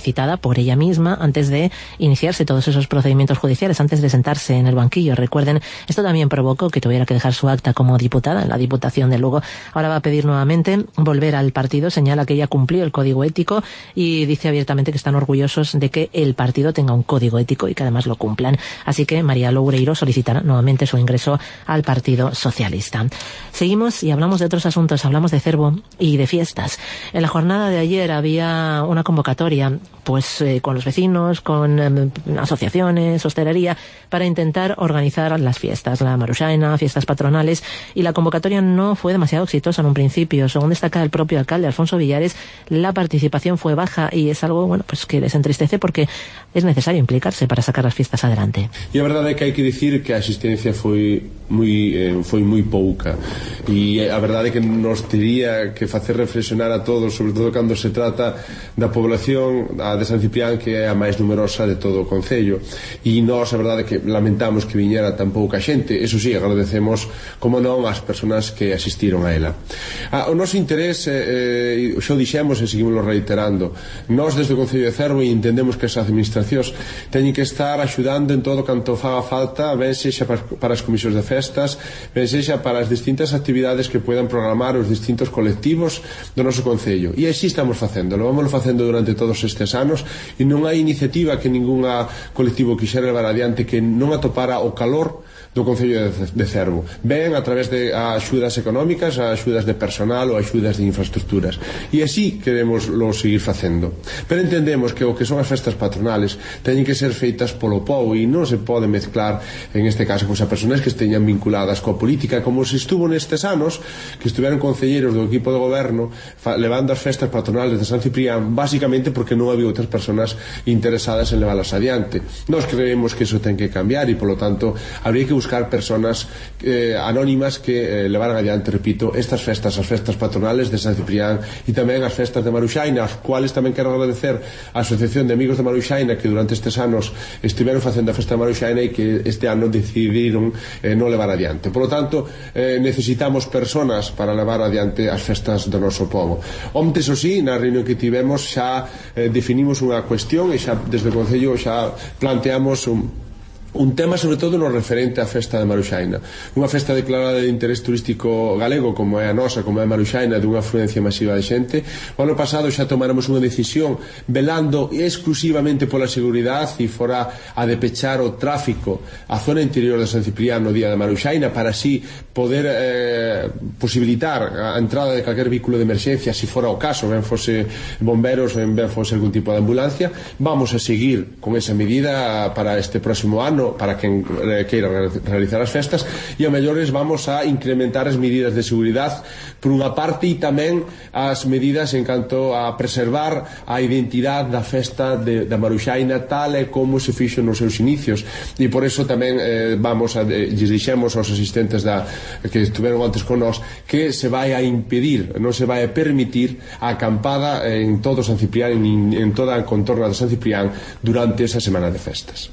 solicitada por ella misma antes de iniciarse todos esos procedimientos judiciales, antes de sentarse en el banquillo. Recuerden, esto también provocó que tuviera que dejar su acta como diputada en la Diputación de Lugo. Ahora va a pedir nuevamente volver al partido. Señala que ella cumplió el código ético y dice abiertamente que están orgullosos de que el partido tenga un código ético y que además lo cumplan. Así que María Loureiro solicitará nuevamente su ingreso al Partido Socialista. Seguimos y hablamos de otros asuntos. Hablamos de Cervo y de fiestas. En la jornada de ayer había una convocatoria pues eh, con los vecinos, con eh, asociaciones, hostelería, para intentar organizar las fiestas, la Maruxaina, fiestas patronales, y la convocatoria no fue demasiado exitosa en un principio. Según destaca el propio alcalde, Alfonso Villares, la participación fue baja y es algo, bueno, pues que les entristece porque es necesario implicarse para sacar las fiestas adelante. E a verdade é que hai que dicir que a asistencia foi moi eh, foi moi pouca, e a verdade é que nos tería que facer reflexionar a todos, sobre todo cando se trata da población a de San Ciprián, que é a máis numerosa de todo o concello, e nós a verdade é que lamentamos que viñera tan pouca xente. Eso sí, agradecemos, como non, as persoas que asistiron a ela. Ah, o noso interés, eh, xa o dixemos e seguimos reiterando, nós desde o Concello de Cervo entendemos que as administracións teñen que estar axudando en todo canto faga falta, ben sexa para as comisións de festas, ben sexa para as distintas actividades que puedan programar os distintos colectivos do noso Concello, e así estamos facéndolo, vamos facendo durante todos estes anos, e non hai iniciativa que ninguna colectivo quixera levar adiante que non atopara o calor do Concello de Cervo, ben a través de axudas económicas, a axudas de personal ou axudas de infraestructuras, e así queremos lo seguir facendo. Pero entendemos que o que son as festas patronales teñen que ser feitas polo povo e non se pode mezclar, en este caso, pues, a persoas que esteñan vinculadas coa política, como se estuvo nestes anos que estuveron concelleiros do equipo de goberno levando as festas patronales de San Ciprián, basicamente porque non había outras persoas interesadas en leválas adiante. Nós creemos que iso ten que cambiar e, polo tanto, habría que buscar persoas eh, anónimas que eh, levaran adiante, repito, estas festas, as festas patronales de San Ciprián e tamén as festas de Maruxaina, as cuales tamén quero agradecer a Asociación de Amigos de Maruxaina, que durante estes anos estiveron facendo a festa de Maruxaina e que este ano decidiron eh, non levar adiante. Por lo tanto, eh, necesitamos persoas para levar adiante as festas do noso povo. Onte, iso sí, na reunión que tivemos xa eh, definimos unha cuestión e xa desde o Concello xa planteamos un un tema sobre todo no referente á festa de Maruxaina, unha festa declarada de interés turístico galego como é a nosa, como é a Maruxaina, dunha afluencia masiva de xente. O ano pasado xa tomáramos unha decisión velando exclusivamente pola seguridade e fora a de pechar o tráfico a zona interior de San Ciprián no día de Maruxaina, para así poder eh, posibilitar a entrada de calquer vehículo de emerxencia, se fora o caso, ben fose bomberos, ben, ben fose algún tipo de ambulancia. Vamos a seguir con esa medida para este próximo ano, para quen queira realizar as festas, e a mellores vamos a incrementar as medidas de seguridade por unha parte, e tamén as medidas en canto a preservar a identidade da festa de, da Maruxaina tal e como se fixo nos seus inicios, e por eso tamén eh, vamos a, eh, lles dixemos aos asistentes da, que estuveron antes con nós, que se vai a impedir, non se vai a permitir a acampada en todo San Ciprián, en, en toda a contorna de San Ciprián durante esa semana de festas.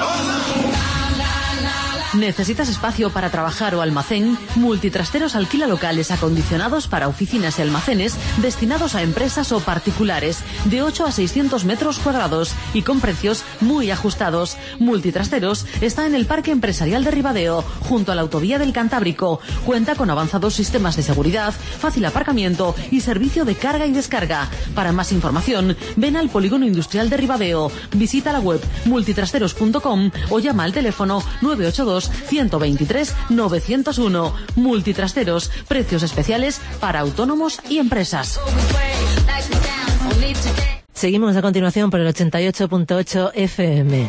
¿Necesitas espacio para trabajar o almacén? Multitrasteros alquila locales acondicionados para oficinas y almacenes destinados a empresas o particulares de ocho a seiscientos metros cuadrados y con precios muy ajustados. Multitrasteros está en el Parque Empresarial de Ribadeo, junto a la Autovía del Cantábrico. Cuenta con avanzados sistemas de seguridad, fácil aparcamiento y servicio de carga y descarga. Para más información, ven al Polígono Industrial de Ribadeo, visita la web multitrasteros punto com o llama al teléfono nueve ocho dos, ciento veintitrés, novecientos uno. Multitrasteros, precios especiales para autónomos y empresas. Seguimos a continuación por el ochenta y ocho punto ocho F M.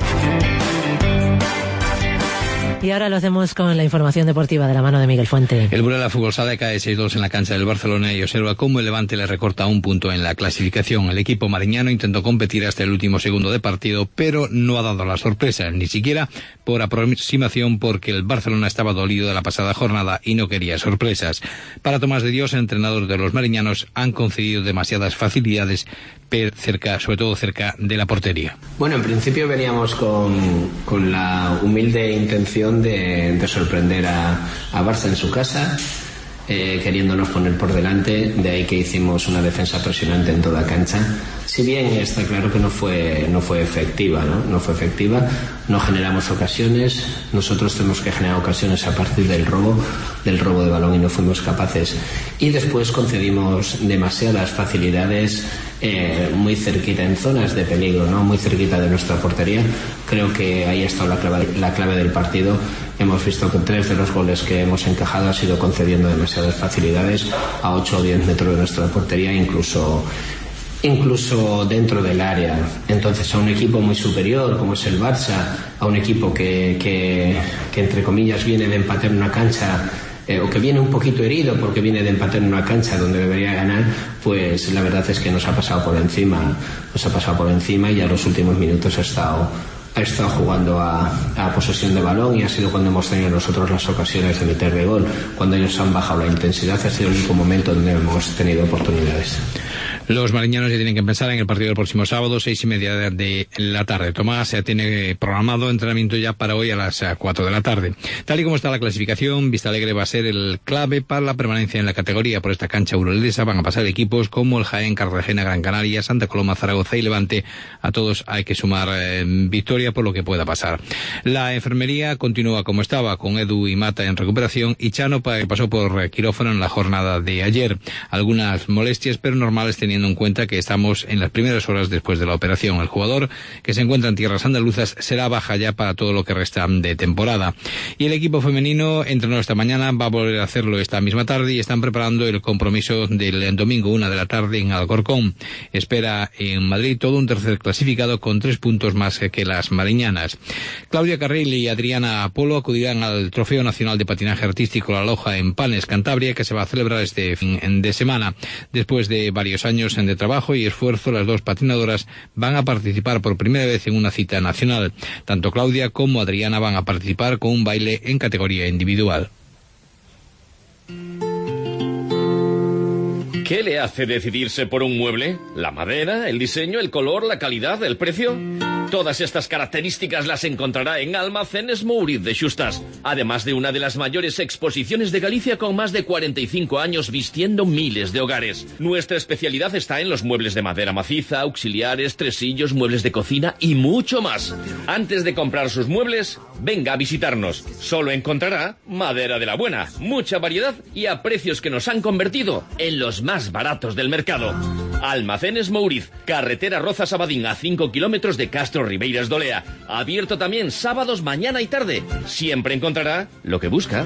Y ahora lo hacemos con la información deportiva de la mano de Miguel Fuente. El Burela Fútbol Sala cae seis dos en la cancha del Barcelona y observa cómo el Levante le recorta un punto en la clasificación. El equipo mariñano intentó competir hasta el último segundo de partido, pero no ha dado la sorpresa, ni siquiera por aproximación, porque el Barcelona estaba dolido de la pasada jornada y no quería sorpresas. Para Tomás de Dios, el entrenador de los mariñanos, han concedido demasiadas facilidades, pero cerca, sobre todo cerca de la portería. Bueno, en principio veníamos con, con la humilde intención de, de sorprender a, a Barça en su casa. eh, queriéndonos poner por delante, de ahí que hicimos una defensa presionante en toda cancha. Si bien está claro que no fue, no fue efectiva, ¿no? No fue efectiva, no generamos ocasiones, nosotros tenemos que generar ocasiones a partir del robo, del robo de balón y no fuimos capaces. Y después concedimos demasiadas facilidades eh, muy cerquita en zonas de peligro, ¿no? Muy cerquita de nuestra portería. Creo que ahí ha estado la clave, la clave del partido. Hemos visto que tres de los goles que hemos encajado ha sido concediendo demasiadas facilidades a ocho o diez metros de nuestra portería, incluso incluso dentro del área. Entonces, a un equipo muy superior como es el Barça, a un equipo que, que, que entre comillas viene de empatar en una cancha eh, o que viene un poquito herido porque viene de empatar en una cancha donde debería ganar, pues la verdad es que nos ha pasado por encima, nos ha pasado por encima y a los últimos minutos ha estado ha estado jugando a, a posesión de balón y ha sido cuando hemos tenido nosotros las ocasiones de meter de gol. Cuando ellos han bajado la intensidad ha sido el único momento donde hemos tenido oportunidades. Los mariñanos ya tienen que pensar en el partido del próximo sábado, seis y media de la tarde. Tomás ya tiene programado entrenamiento ya para hoy a las cuatro de la tarde. Tal y como está la clasificación, Vistalegre va a ser el clave para la permanencia en la categoría. Por esta cancha uralesa van a pasar equipos como el Jaén, Cartagena, Gran Canaria, Santa Coloma, Zaragoza y Levante. A todos hay que sumar eh, victoria por lo que pueda pasar. La enfermería continúa como estaba, con Edu y Mata en recuperación y Chano, que pasó por quirófano en la jornada de ayer. Algunas molestias, pero normales teniendo en cuenta que estamos en las primeras horas después de la operación. El jugador, que se encuentra en tierras andaluzas, será baja ya para todo lo que resta de temporada. Y el equipo femenino entrenó esta mañana, va a volver a hacerlo esta misma tarde y están preparando el compromiso del domingo, una de la tarde, en Alcorcón. Espera en Madrid todo un tercer clasificado con tres puntos más que las mariñanas. Claudia Carril y Adriana Apolo acudirán al Trofeo Nacional de Patinaje Artístico La Loja en Panes, Cantabria, que se va a celebrar este fin de semana. Después de varios años de trabajo y esfuerzo, las dos patinadoras van a participar por primera vez en una cita nacional. Tanto Claudia como Adriana van a participar con un baile en categoría individual. ¿Qué le hace decidirse por un mueble? ¿La madera, el diseño, el color, la calidad, el precio? Todas estas características las encontrará en Almacenes Mouriz de Xustas, además de una de las mayores exposiciones de Galicia con más de cuarenta y cinco años vistiendo miles de hogares. Nuestra especialidad está en los muebles de madera maciza, auxiliares, tresillos, muebles de cocina y mucho más. Antes de comprar sus muebles, venga a visitarnos. Solo encontrará madera de la buena, mucha variedad y a precios que nos han convertido en los más baratos del mercado. Almacenes Mouriz, carretera Rozas-Abadín, a cinco kilómetros de Castro Ribeiras de Olea. Abierto también sábados mañana y tarde. Siempre encontrará lo que busca.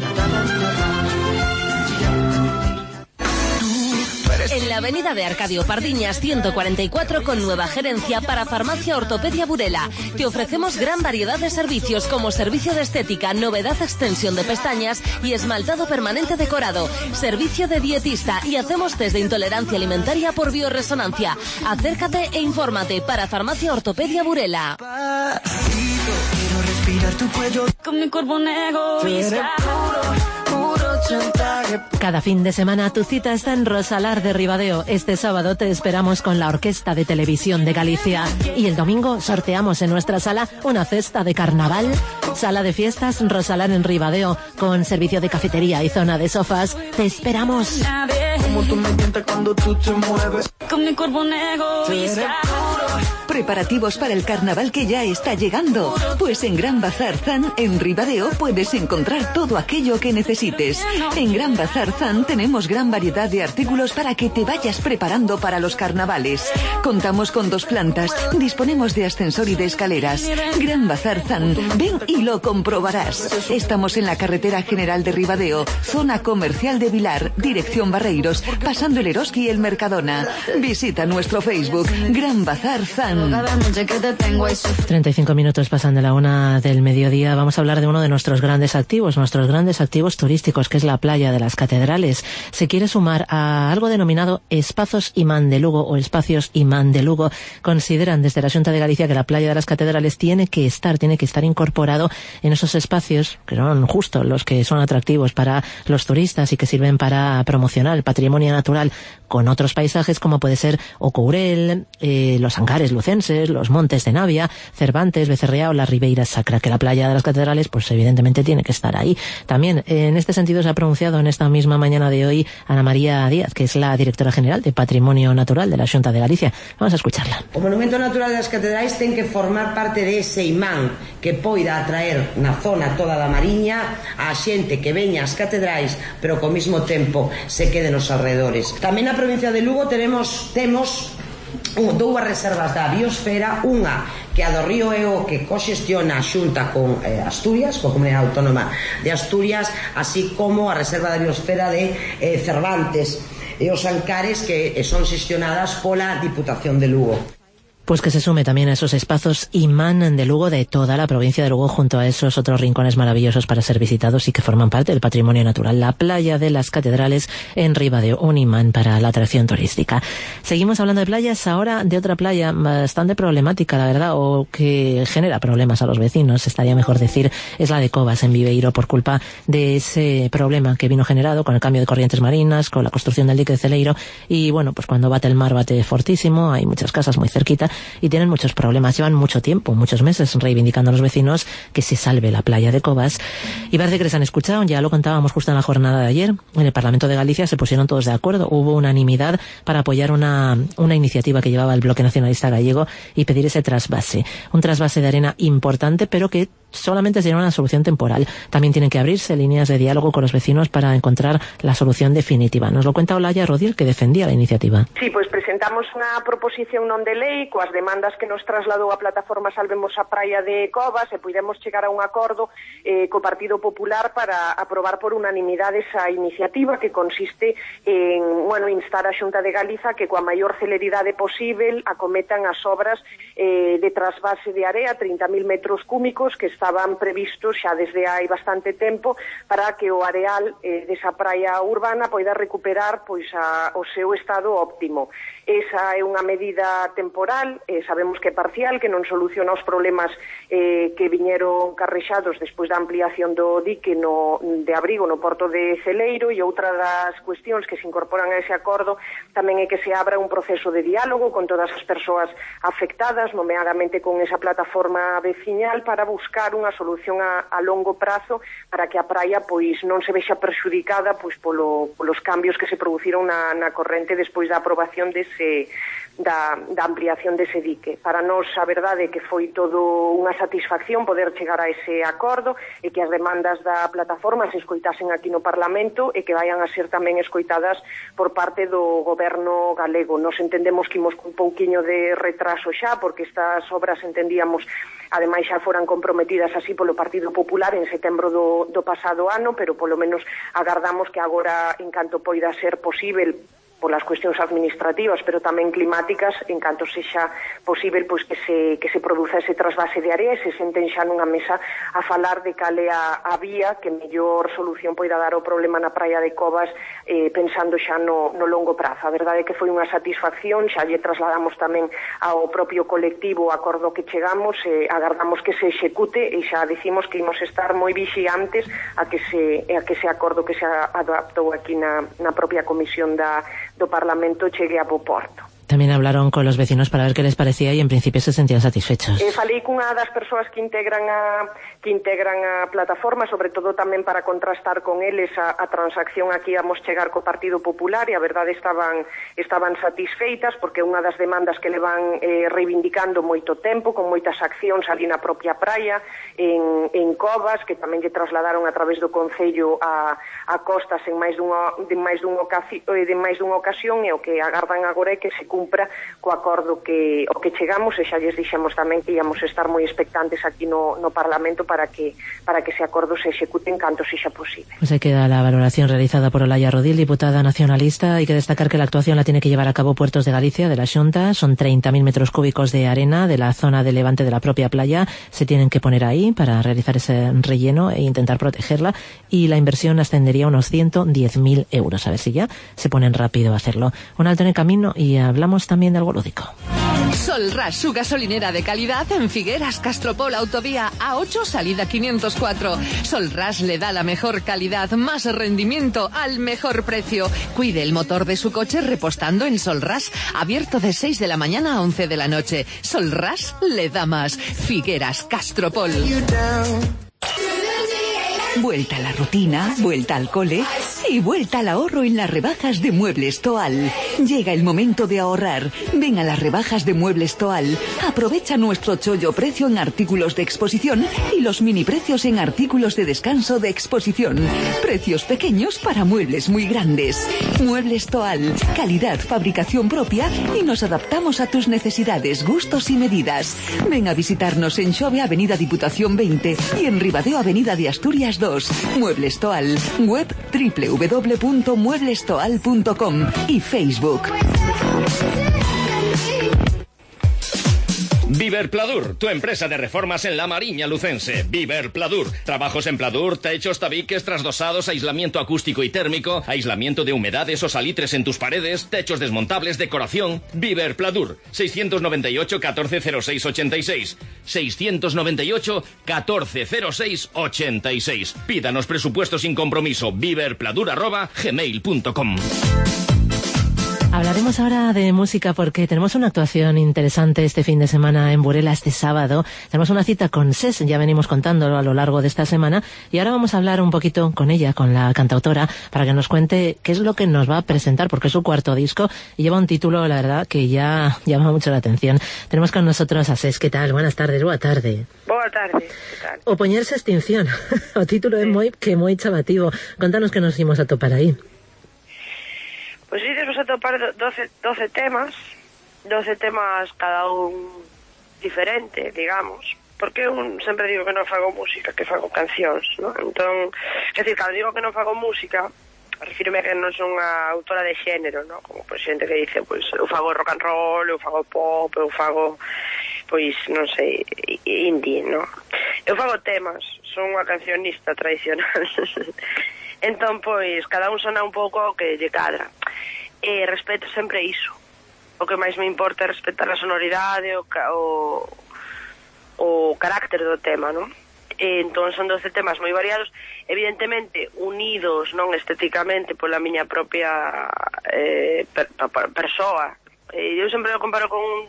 En la avenida de Arcadio Pardiñas ciento cuarenta y cuatro con nueva gerencia para Farmacia Ortopedia Burela. Te ofrecemos gran variedad de servicios como servicio de estética, novedad extensión de pestañas y esmaltado permanente decorado. Servicio de dietista y hacemos test de intolerancia alimentaria por bioresonancia. Acércate e infórmate para Farmacia Ortopedia Burela. Con mi cuerpo negro. Cada fin de semana tu cita está en Rosalar de Ribadeo. Este sábado te esperamos con la Orquesta de Televisión de Galicia. Y el domingo sorteamos en nuestra sala una cesta de carnaval. Sala de fiestas Rosalar en Ribadeo, con servicio de cafetería y zona de sofás. Te esperamos. Como tú me sientes cuando tú te mueves. Con mi cuerpo negro. Preparativos para el carnaval que ya está llegando. Pues en Gran Bazar Zan, en Ribadeo, puedes encontrar todo aquello que necesites. En Gran Bazar Zan tenemos gran variedad de artículos para que te vayas preparando para los carnavales. Contamos con dos plantas, disponemos de ascensor y de escaleras. Gran Bazar Zan, ven y lo comprobarás. Estamos en la carretera general de Ribadeo, zona comercial de Vilar, dirección Barreiros, pasando el Eroski y el Mercadona. Visita nuestro Facebook, Gran Bazar Zan. treinta y cinco minutos pasan de la una del mediodía. Vamos a hablar de uno de nuestros grandes activos, nuestros grandes activos turísticos, que es la playa de las Catedrales. Se quiere sumar a algo denominado Espazos Imán de Lugo o Espacios Imán de Lugo. Consideran desde la Xunta de Galicia que la playa de las Catedrales tiene que estar, tiene que estar incorporado en esos espacios que son justo los que son atractivos para los turistas y que sirven para promocionar el patrimonio natural con otros paisajes como puede ser Ocourel, eh, los Ancares, Lucena, Complutenses, los Montes de Navia, Cervantes, Becerrea o la Ribeira Sacra, que la playa de las Catedrales pues evidentemente tiene que estar ahí. También en este sentido se ha pronunciado en esta misma mañana de hoy Ana María Díaz, que es la directora general de Patrimonio Natural de la Xunta de Galicia. Vamos a escucharla. O Monumento Natural das Catedrais ten que formar parte de ese imán que poida atraer na zona toda da Mariña a xente que veña ás catedrais, pero co mesmo tempo se quede nos alrededores. Tamén na provincia de Lugo tenemos temos dúas reservas da biosfera, unha que a do Río Eo, que coxestiona a Xunta con eh, Asturias, coa Comunidade Autónoma de Asturias, así como a reserva da biosfera de eh, Cervantes e os Ancares, que eh, son xestionadas pola Diputación de Lugo. Pues que se sume también a esos espacios imán de Lugo de toda la provincia de Lugo, junto a esos otros rincones maravillosos para ser visitados y que forman parte del patrimonio natural. La playa de las Catedrales en Ribadeo, un imán para la atracción turística. Seguimos hablando de playas, ahora de otra playa bastante problemática, la verdad, o que genera problemas a los vecinos, estaría mejor decir, es la de Covas en Viveiro, por culpa de ese problema que vino generado con el cambio de corrientes marinas, con la construcción del dique de Celeiro, y bueno, pues cuando bate el mar bate fortísimo, hay muchas casas muy cerquita, y tienen muchos problemas. Llevan mucho tiempo, muchos meses reivindicando a los vecinos que se salve la playa de Covas, y parece que les han escuchado. Ya lo contábamos justo en la jornada de ayer. En el Parlamento de Galicia se pusieron todos de acuerdo, hubo unanimidad para apoyar una, una iniciativa que llevaba el Bloque Nacionalista Gallego y pedir ese trasvase, un trasvase de arena importante, pero que solamente sería una solución temporal. También tienen que abrirse líneas de diálogo con los vecinos para encontrar la solución definitiva. Nos lo cuenta Olaya Rodil, que defendía la iniciativa. Sí, pues presentamos unha proposición non de lei coas demandas que nos trasladou a plataforma Salvemos a Praia de Covas e puidemos chegar a un acordo eh, co Partido Popular para aprobar por unanimidade esa iniciativa que consiste en, bueno, instar a Xunta de Galiza que coa maior celeridade posible acometan as obras eh, de trasvase de area, trinta mil metros cúbicos, que estaban previstos xa desde hai bastante tempo para que o areal eh, desa praia urbana poida recuperar pois a, o seu estado óptimo. Esa é unha medida temporal, eh, sabemos que é parcial, que non soluciona os problemas eh, que viñeron carrexados despois da ampliación do dique no, de abrigo no porto de Celeiro, e outra das cuestións que se incorporan a ese acordo tamén é que se abra un proceso de diálogo con todas as persoas afectadas, nomeadamente con esa plataforma veciñal, para buscar unha solución a, a longo prazo para que a praia pois non se vexa perxudicada pois polo, polos cambios que se produciron na, na corrente despois da aprobación dese, da, da ampliación dese dique. Para nós a verdade é que foi todo unha satisfacción poder chegar a ese acordo e que as demandas da plataforma se escoitasen aquí no Parlamento e que vayan a ser tamén escoitadas por parte do goberno galego. Nos entendemos que imos un pouquiño de retraso xa, porque estas obras entendíamos ademais xa foran comprometidas así polo Partido Popular en setembro do, do pasado ano, pero polo menos agardamos que agora, en canto poida ser posible, polas cuestións administrativas, pero tamén climáticas, en canto sexa posible, pois que se que se produza ese trasvase de area e se senten xa nunha mesa a falar de cal é a, a vía que mellor solución poida dar o problema na praia de Covas, eh, pensando xa no, no longo prazo. A verdade é que foi unha satisfacción, xa lle trasladamos tamén ao propio colectivo o acordo que chegamos, eh, agardamos que se execute e xa dicimos que imos estar moi vixiantes a que se a que ese acordo que se adaptou aquí na, na propia comisión da do Parlamento chegue a bo porto. También hablaron con los vecinos para ver qué les parecía y en principio se sentían satisfechos. Eh, falei cunha das persoas que integran a que integran a plataforma, sobre todo tamén para contrastar con eles a, a transacción aquí íamos chegar co Partido Popular, e a verdade estaban estaban satisfeitas porque unha das demandas que le van eh, reivindicando moito tempo, con moitas accións ali na propia praia, en, en Covas, que tamén lle trasladaron a través do Concello a, a costas en máis dunha, de máis dunha ocasión, de máis dunha ocasión, e o que agardan agora é que se cumpra co acordo que o que chegamos, e xa lles dixemos tamén que íamos estar moi expectantes aquí no, no Parlamento para que para que ese acordo se execute en canto sexa posible. Pues aí queda la valoración realizada por Olaya Rodil, diputada nacionalista. Hay que destacar que la actuación la tiene que llevar a cabo Puertos de Galicia, de la Xunta. Son treinta mil metros cúbicos de arena de la zona de levante de la propia playa. Se tienen que poner ahí para realizar ese relleno e intentar protegerla, y la inversión ascendería a unos ciento diez mil euros. A ver si ya se ponen rápido a hacerlo. Un alto en el camino y hablamos hablamos también de algo lúdico. Solras, su gasolinera de calidad en Figueras, Castropol, autovía A ocho, salida quinientos cuatro. Solras le da la mejor calidad, más rendimiento al mejor precio. Cuide el motor de su coche repostando en Solras, abierto de seis de la mañana a once de la noche. Solras le da más. Figueras, Castropol. Vuelta a la rutina, vuelta al cole y vuelta al ahorro en las rebajas de Muebles Toal. Llega el momento de ahorrar. Ven a las rebajas de Muebles Toal. Aprovecha nuestro chollo precio en artículos de exposición y los mini precios en artículos de descanso de exposición. Precios pequeños para muebles muy grandes. Muebles Toal. Calidad, fabricación propia y nos adaptamos a tus necesidades, gustos y medidas. Ven a visitarnos en Xove, Avenida Diputación veinte y en Ribadeo, Avenida de Asturias dos. Muebles Toal, web doble u doble u doble u punto muebles toal punto com y Facebook. Viver Pladur, tu empresa de reformas en la Mariña Lucense. Viver Pladur. Trabajos en Pladur, techos, tabiques, trasdosados, aislamiento acústico y térmico, aislamiento de humedades o salitres en tus paredes, techos desmontables, decoración. Viver Pladur. seiscientos noventa y ocho, catorce cero seis, ochenta y seis. seiscientos noventa y ocho, catorce cero seis, ochenta y seis. Pídanos presupuesto sin compromiso. viverpladur arroba gmail punto com. Hablaremos ahora de música porque tenemos una actuación interesante este fin de semana en Burela, este sábado. Tenemos una cita con S E S, ya venimos contándolo a lo largo de esta semana, y ahora vamos a hablar un poquito con ella, con la cantautora, para que nos cuente qué es lo que nos va a presentar, porque es su cuarto disco y lleva un título, la verdad, que ya llama mucho la atención. Tenemos con nosotros a S E S. ¿Qué tal? Buenas tardes, boa tarde. Boa tarde, que tal? O poñerse extinción, o título é moi, que moi chamativo. Contanos que nos imos a topar aí. Pois pues, ídemos a topar doce, doce temas, doce temas cada un diferente, digamos, porque un sempre digo que non fago música, que fago cancións, ¿no? Entón, é dicir, cando digo que non fago música, refírome a que non son unha autora de xénero, ¿no? Como pois xente que dice, pois, eu fago rock and roll, eu fago pop, eu fago, pois, non sei, indie, ¿no? Eu fago temas, son unha cancionista tradicional. Entón, pois, cada un sona un pouco o que lle cadra. E respeto sempre iso. O que máis me importa é respetar a sonoridade, o, o, o carácter do tema, non? E entón son doce temas moi variados, evidentemente unidos non estéticamente pola miña propia eh, per, per, persoa. E eu sempre o comparo con un,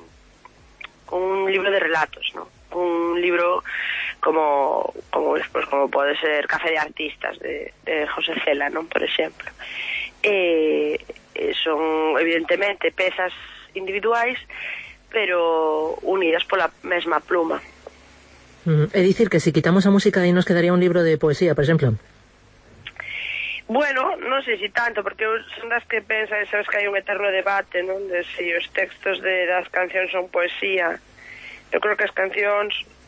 con un libro de relatos, non? Un libro como como despois como pode ser Café de Artistas de, de José Cela, non? Por exemplo. E, e son evidentemente pezas individuais, pero unidas pola mesma pluma. Mm, é dicir que se si quitamos a música aí nos quedaría un libro de poesía, por exemplo. Bueno, non sei se tanto, porque son das que pensan, sabes que hai un eterno debate, non? De se os textos de, das cancións son poesía. Eu creo que as cancións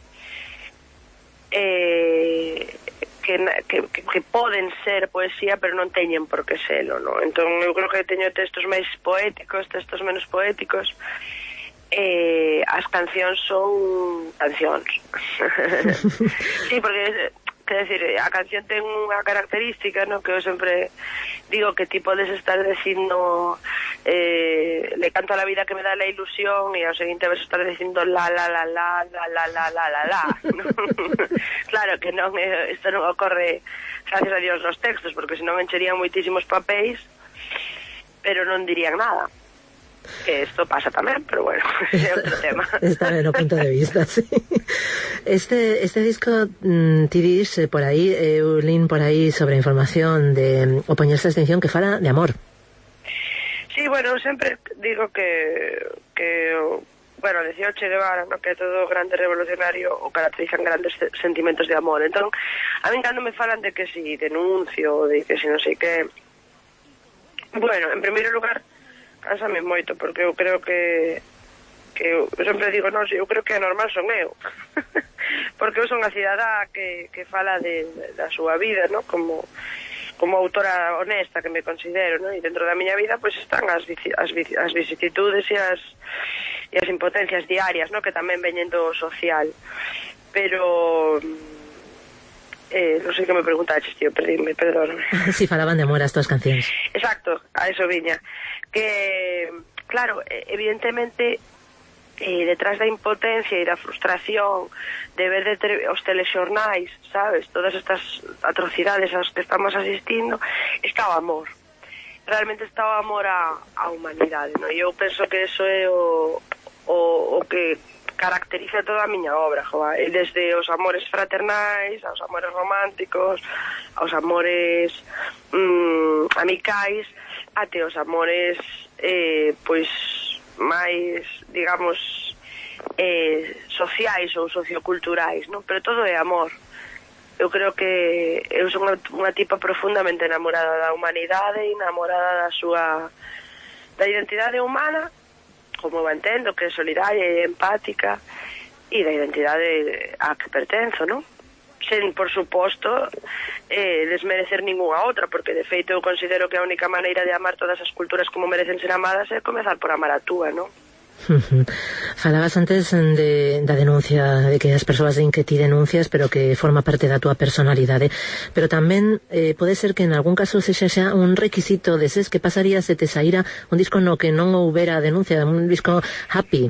eh, que, que, que poden ser poesía, pero non teñen por que selo, non? Entón eu creo que teño textos máis poéticos, textos menos poéticos. Eh, as cancións son cancións. Sí, porque quer decir, a canción ten unha característica, no, que eu sempre digo que ti podes estar dicindo eh, le canto a la vida que me da la ilusión e ao seguinte verso estar dicindo la la la la la la la la la la, ¿no? Claro que non, eh, isto non ocorre gracias a Dios nos textos, porque senón encherían moitísimos papéis pero non dirían nada. Que esto pasa tamén, pero bueno, é outro tema. Está ben o punto de vista, sí. Este, este disco, mmm, ti dis por aí, eu lin por aí sobre a información de o poñerse a extinción que fala de amor. Sí, bueno, sempre digo que que bueno, decía Che Guevara, ¿no? Que todo grande revolucionario o caracterizan grandes sentimentos de amor. Entón, a mí cando me falan de que si denuncio, de que si non sei que, bueno, en primeiro lugar cansame moito, porque eu creo que que eu, eu sempre digo, non, eu creo que é normal son eu. Porque eu son a cidadá que, que fala de, de, da súa vida, ¿no? Como como autora honesta que me considero, ¿no? E dentro da miña vida pois pues, están as, as, as vicisitudes e as e as impotencias diarias, ¿no? Que tamén veñen do social. Pero eh, non sei que me preguntaches, tío, perdíme, perdóname. Si falaban de amor as túas cancións. Exacto, a eso viña. Que claro, evidentemente eh, detrás da impotencia e da frustración de ver de tre- os telexornais, sabes, todas estas atrocidades ás que estamos asistindo, está o amor. Realmente está o amor á, á humanidade, non? E eu penso que eso é o, o, o que caracteriza toda a miña obra, joa. E desde os amores fraternais, aos amores románticos, aos amores mm, amicais, até os amores eh, pois máis, digamos, eh, sociais ou socioculturais, non? Pero todo é amor. Eu creo que eu son unha, unha tipa profundamente enamorada da humanidade, enamorada da súa da identidade humana, como eu entendo, que é solidaria e empática, e da identidade a que pertenzo, non? Sen, por suposto, eh, desmerecer ningunha outra, porque de feito eu considero que a única maneira de amar todas as culturas como merecen ser amadas é comezar por amar a túa, non? Falabas antes de, da denuncia, de que as persoas din que ti denuncias, pero que forma parte da túa personalidade, pero tamén eh, pode ser que en algún caso sexa xa un requisito deses. Que pasaría se te saíra un disco no que non houbera denuncia, un disco happy?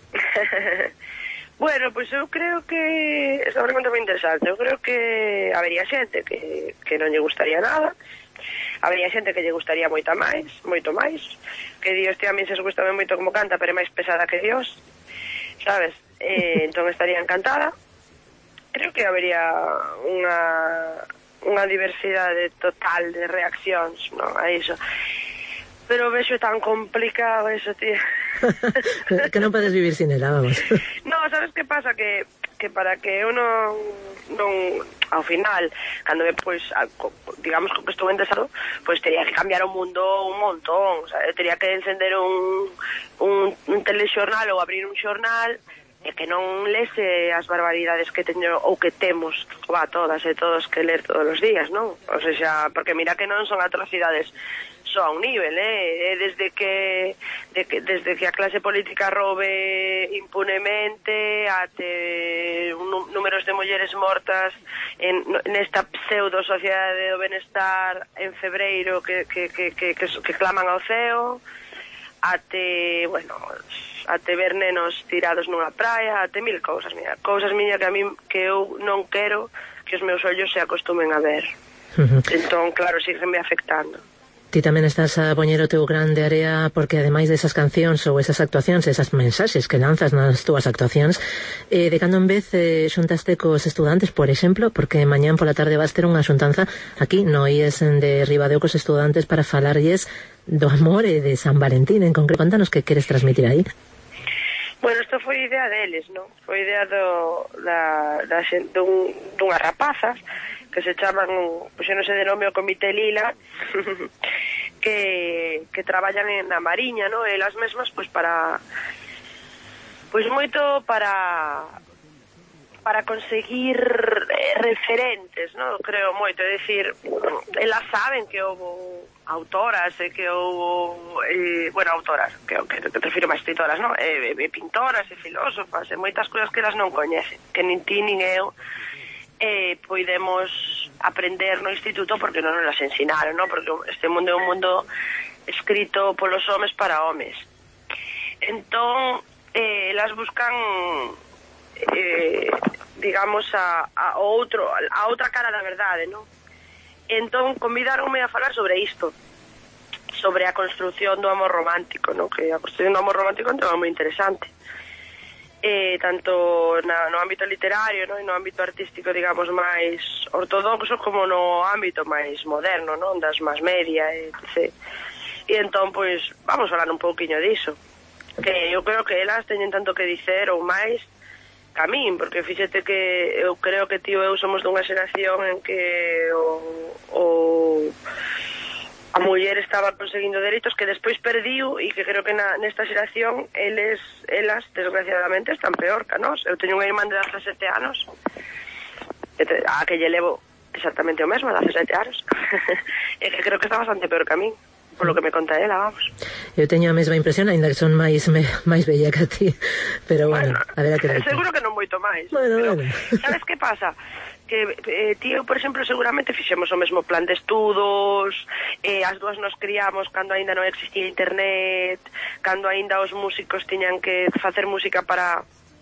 Bueno, pois pues eu creo que esta pregunta é moi interesante. Eu creo que habería xente que, que non lle gustaría nada, habería xente que lle gustaría moita máis, moito máis, que Dios te a min se gustame moito como canta, pero é máis pesada que Dios, sabes? Eh, entón estaría encantada. Creo que habería unha unha diversidade total de reaccións, non, a iso. Pero vexo tan complicado eso, tío. Que non podes vivir sin ela, vamos. No, sabes que pasa? Que, que para que eu non, non ao final, cando me, pois, digamos que estou interesado, pois teria que cambiar o mundo un montón, o sea, eu teria que encender un, un, un telexornal ou abrir un xornal e que non lese as barbaridades que teño ou que temos, va, todas e todos que ler todos os días, non? O sea, porque mira que non son atrocidades só a un nivel, eh? Desde que, de que desde que a clase política robe impunemente até un, números de mulleres mortas en nesta pseudo sociedade do benestar en febreiro que, que, que, que, que, que claman ao ceo, até, bueno, até ver nenos tirados nunha praia, até mil cousas, mira, cousas miña que a mí que eu non quero que os meus ollos se acostumen a ver. Uh-huh. Entón, claro, sígueme afectando. Ti tamén estás a poñer o teu gran de area, porque ademais desas cancións ou esas actuacións, esas mensaxes que lanzas nas túas actuacións, eh, de cando en vez eh, xuntaste cos estudantes, por exemplo, porque mañán pola tarde vas ter unha xuntanza aquí no I E S de Ribadeo cos estudantes para falarlles do amor e de San Valentín en concreto. Contanos que queres transmitir aí. Bueno, isto foi idea deles, non? Foi idea do, da, da xen, dun, dunhas rapazas que se chaman, pois non sei de nome, o Comité Lila, que, que traballan na Mariña, non? Elas mesmas, pois para, pois moito para para conseguir referentes, non? Creo moito, é dicir, elas saben que houve autoras e que houve, eh, bueno, autoras, que, que, que te refiro máis escritoras, non? E, e pintoras e filósofas e moitas cousas que elas non coñecen, que nin ti nin eu eh, poidemos aprender no instituto porque non nos las ensinaron, non? Porque este mundo é un mundo escrito polos homes para homes. Entón, eh, elas buscan eh, digamos a, a outro a outra cara da verdade, non? Entón convidaronme a falar sobre isto, sobre a construción do amor romántico, non? Que a construción do amor romántico é un tema moi interesante. Eh, tanto na, no ámbito literario, no? E no ámbito artístico, digamos, máis ortodoxo, como no ámbito máis moderno, non? Das más media, etcétera. E entón, pois, vamos falar un pouquiño diso, que eu creo que elas teñen tanto que dicer ou máis ca min, porque fíxete que eu creo que tío eu somos dunha xeración en que o, o a muller estaba conseguindo dereitos que despois perdiu e que creo que na, nesta xeración eles, elas, desgraciadamente, están peor que nós. Eu teño unha irmán de dezasete anos a que lle levo exactamente o mesmo, dezasete anos e que creo que está bastante peor que a min, por lo que me conta ela, vamos. Eu teño a mesma impresión, ainda que son máis me, máis bella que a ti, pero bueno, bueno, a ver a que seguro que non moito máis, bueno, pero bueno. Sabes que pasa? que eh, tío, por exemplo, seguramente fixemos o mesmo plan de estudos, eh, as dúas nos criamos cando aínda non existía internet, cando aínda os músicos tiñan que facer música para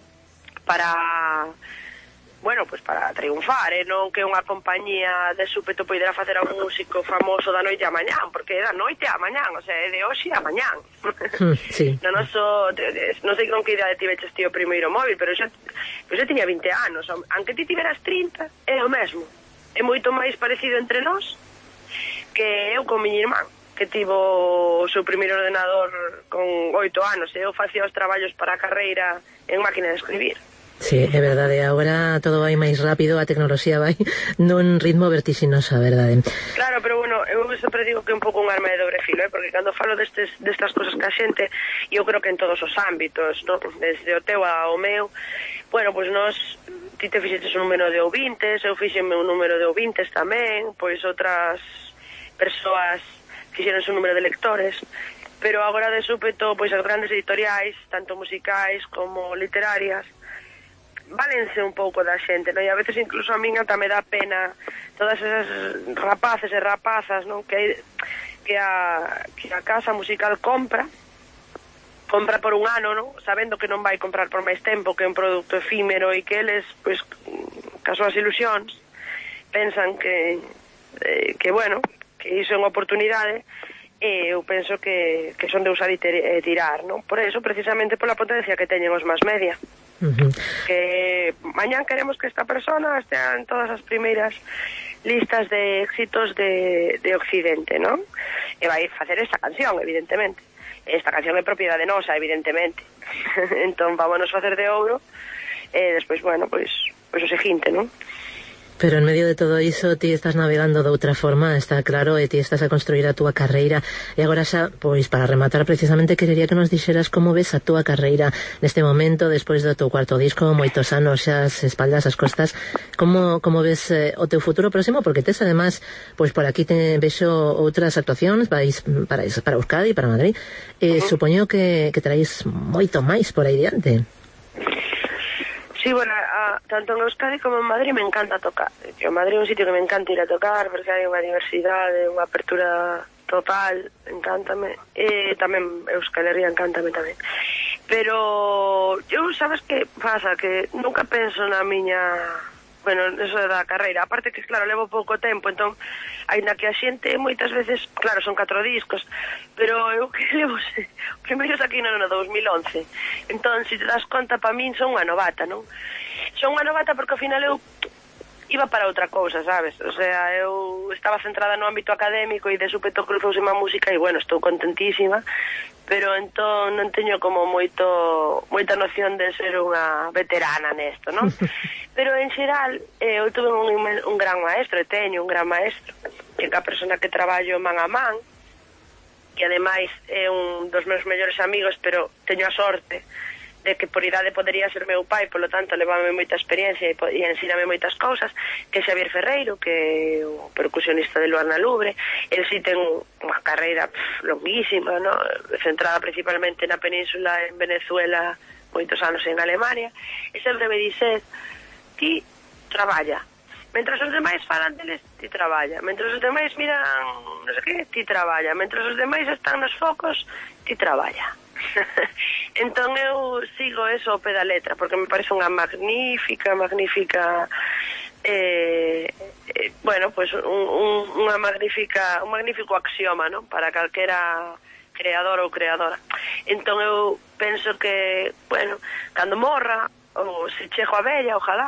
para bueno, pues para triunfar, eh? Non que unha compañía de súpeto poidera facer a un músico famoso da noite a mañán, porque é da noite a mañán, o sea, é de hoxe a mañán. Sí. No noso, non sei con que idade tiveches ti o primeiro móvil, pero xa, pues eu tiña vinte anos, aunque ti tiveras trinta, é o mesmo. É moito máis parecido entre nós que eu con miña irmán, que tivo o seu primeiro ordenador con oito anos, e eu facía os traballos para a carreira en máquina de escribir. Sí, é verdade, agora todo vai máis rápido, a tecnoloxía vai nun ritmo vertixinoso, a verdade. Claro, pero bueno, eu sempre digo que é un pouco un arma de dobre filo, eh? Porque cando falo destes, destas cosas que a xente, eu creo que en todos os ámbitos, ¿no? Desde o teu ao meu, bueno, pois pues nos, ti te fixetes un número de ouvintes, eu fixeme un número de ouvintes tamén, pois outras persoas fixeronse un número de lectores, pero agora de súpeto, pois as grandes editoriais, tanto musicais como literarias, válense un pouco da xente, non? E a veces incluso a min ata me dá pena todas esas rapaces e rapazas, non? Que, que, a, que a casa musical compra compra por un ano, non? Sabendo que non vai comprar por máis tempo, que é un produto efímero, e que eles, pois, cas súas ilusións pensan que eh, que, bueno, que iso é unha oportunidade, e eu penso que, que son de usar e, ter, e tirar, non? Por eso, precisamente pola potencia que teñen os mass media. Uh-huh. Que mañán queremos que esta persona estea en todas as primeiras listas de éxitos de, de Occidente, non? E vai facer esta canción, evidentemente. Esta canción é propiedade nosa, evidentemente. Entón, vámonos facer de ouro, e despois, bueno, pois, pois o seguinte, non? Pero en medio de todo iso ti estás navegando de outra forma, está claro, e ti estás a construir a túa carreira. E agora xa, pois para rematar precisamente, querería que nos dixeras como ves a túa carreira neste momento, despois do teu cuarto disco, moitos anos xa as espaldas, as costas. Como, como ves eh, o teu futuro próximo? Porque tes ademais, pois por aquí te vexo outras actuacións, vais para, para Euskadi, para Madrid, e uh-huh. Supoño que, que traéis moito máis por aí diante. Sí, bueno, a, tanto en Euskadi como en Madrid me encanta tocar. En Madrid é un sitio que me encanta ir a tocar porque hai unha diversidade, unha apertura total, encántame. E tamén Euskal Herria encántame tamén. Pero eu, sabes que pasa? Que nunca penso na miña... Bueno, eso da carreira. Aparte que, claro, levo pouco tempo, entón, ainda que a xente moitas veces, claro, son catro discos, pero eu que levo, o primeiro saquei no ano dos mil once. Entón, se te das conta, pa min son unha novata, non? Son unha novata porque ao final eu iba para outra cousa, sabes? O sea, eu estaba centrada no ámbito académico e de súpeto cruzouse má música e, bueno, estou contentísima, pero entón non teño como moito moita noción de ser unha veterana nesto, non? Pero en xeral, eh, eu tuve un, un gran maestro, e teño un gran maestro, que é a persona que traballo man a man, que ademais é un dos meus mellores amigos, pero teño a sorte de que por idade podería ser meu pai, polo tanto levame moita experiencia e, e ensíname moitas cousas, que é Xavier Ferreiro, que é o percusionista de Luar na Lubre. El si ten unha carreira pff, longuísima, ¿no? Centrada principalmente na península, en Venezuela, moitos anos en Alemania, e sempre me dice, ti traballa, mentras os demais falan deles, ti traballa, mentras os demais miran non sei que, ti traballa, mentras os demais están nos focos, ti traballa. Entón eu sigo eso ao pé da letra, porque me parece unha magnífica, magnífica eh, eh, bueno, pues un, un, unha magnífica un magnífico axioma, ¿no? Para calquera creador ou creadora. Entón eu penso que, bueno, cando morra ou se chego a vella, ojalá,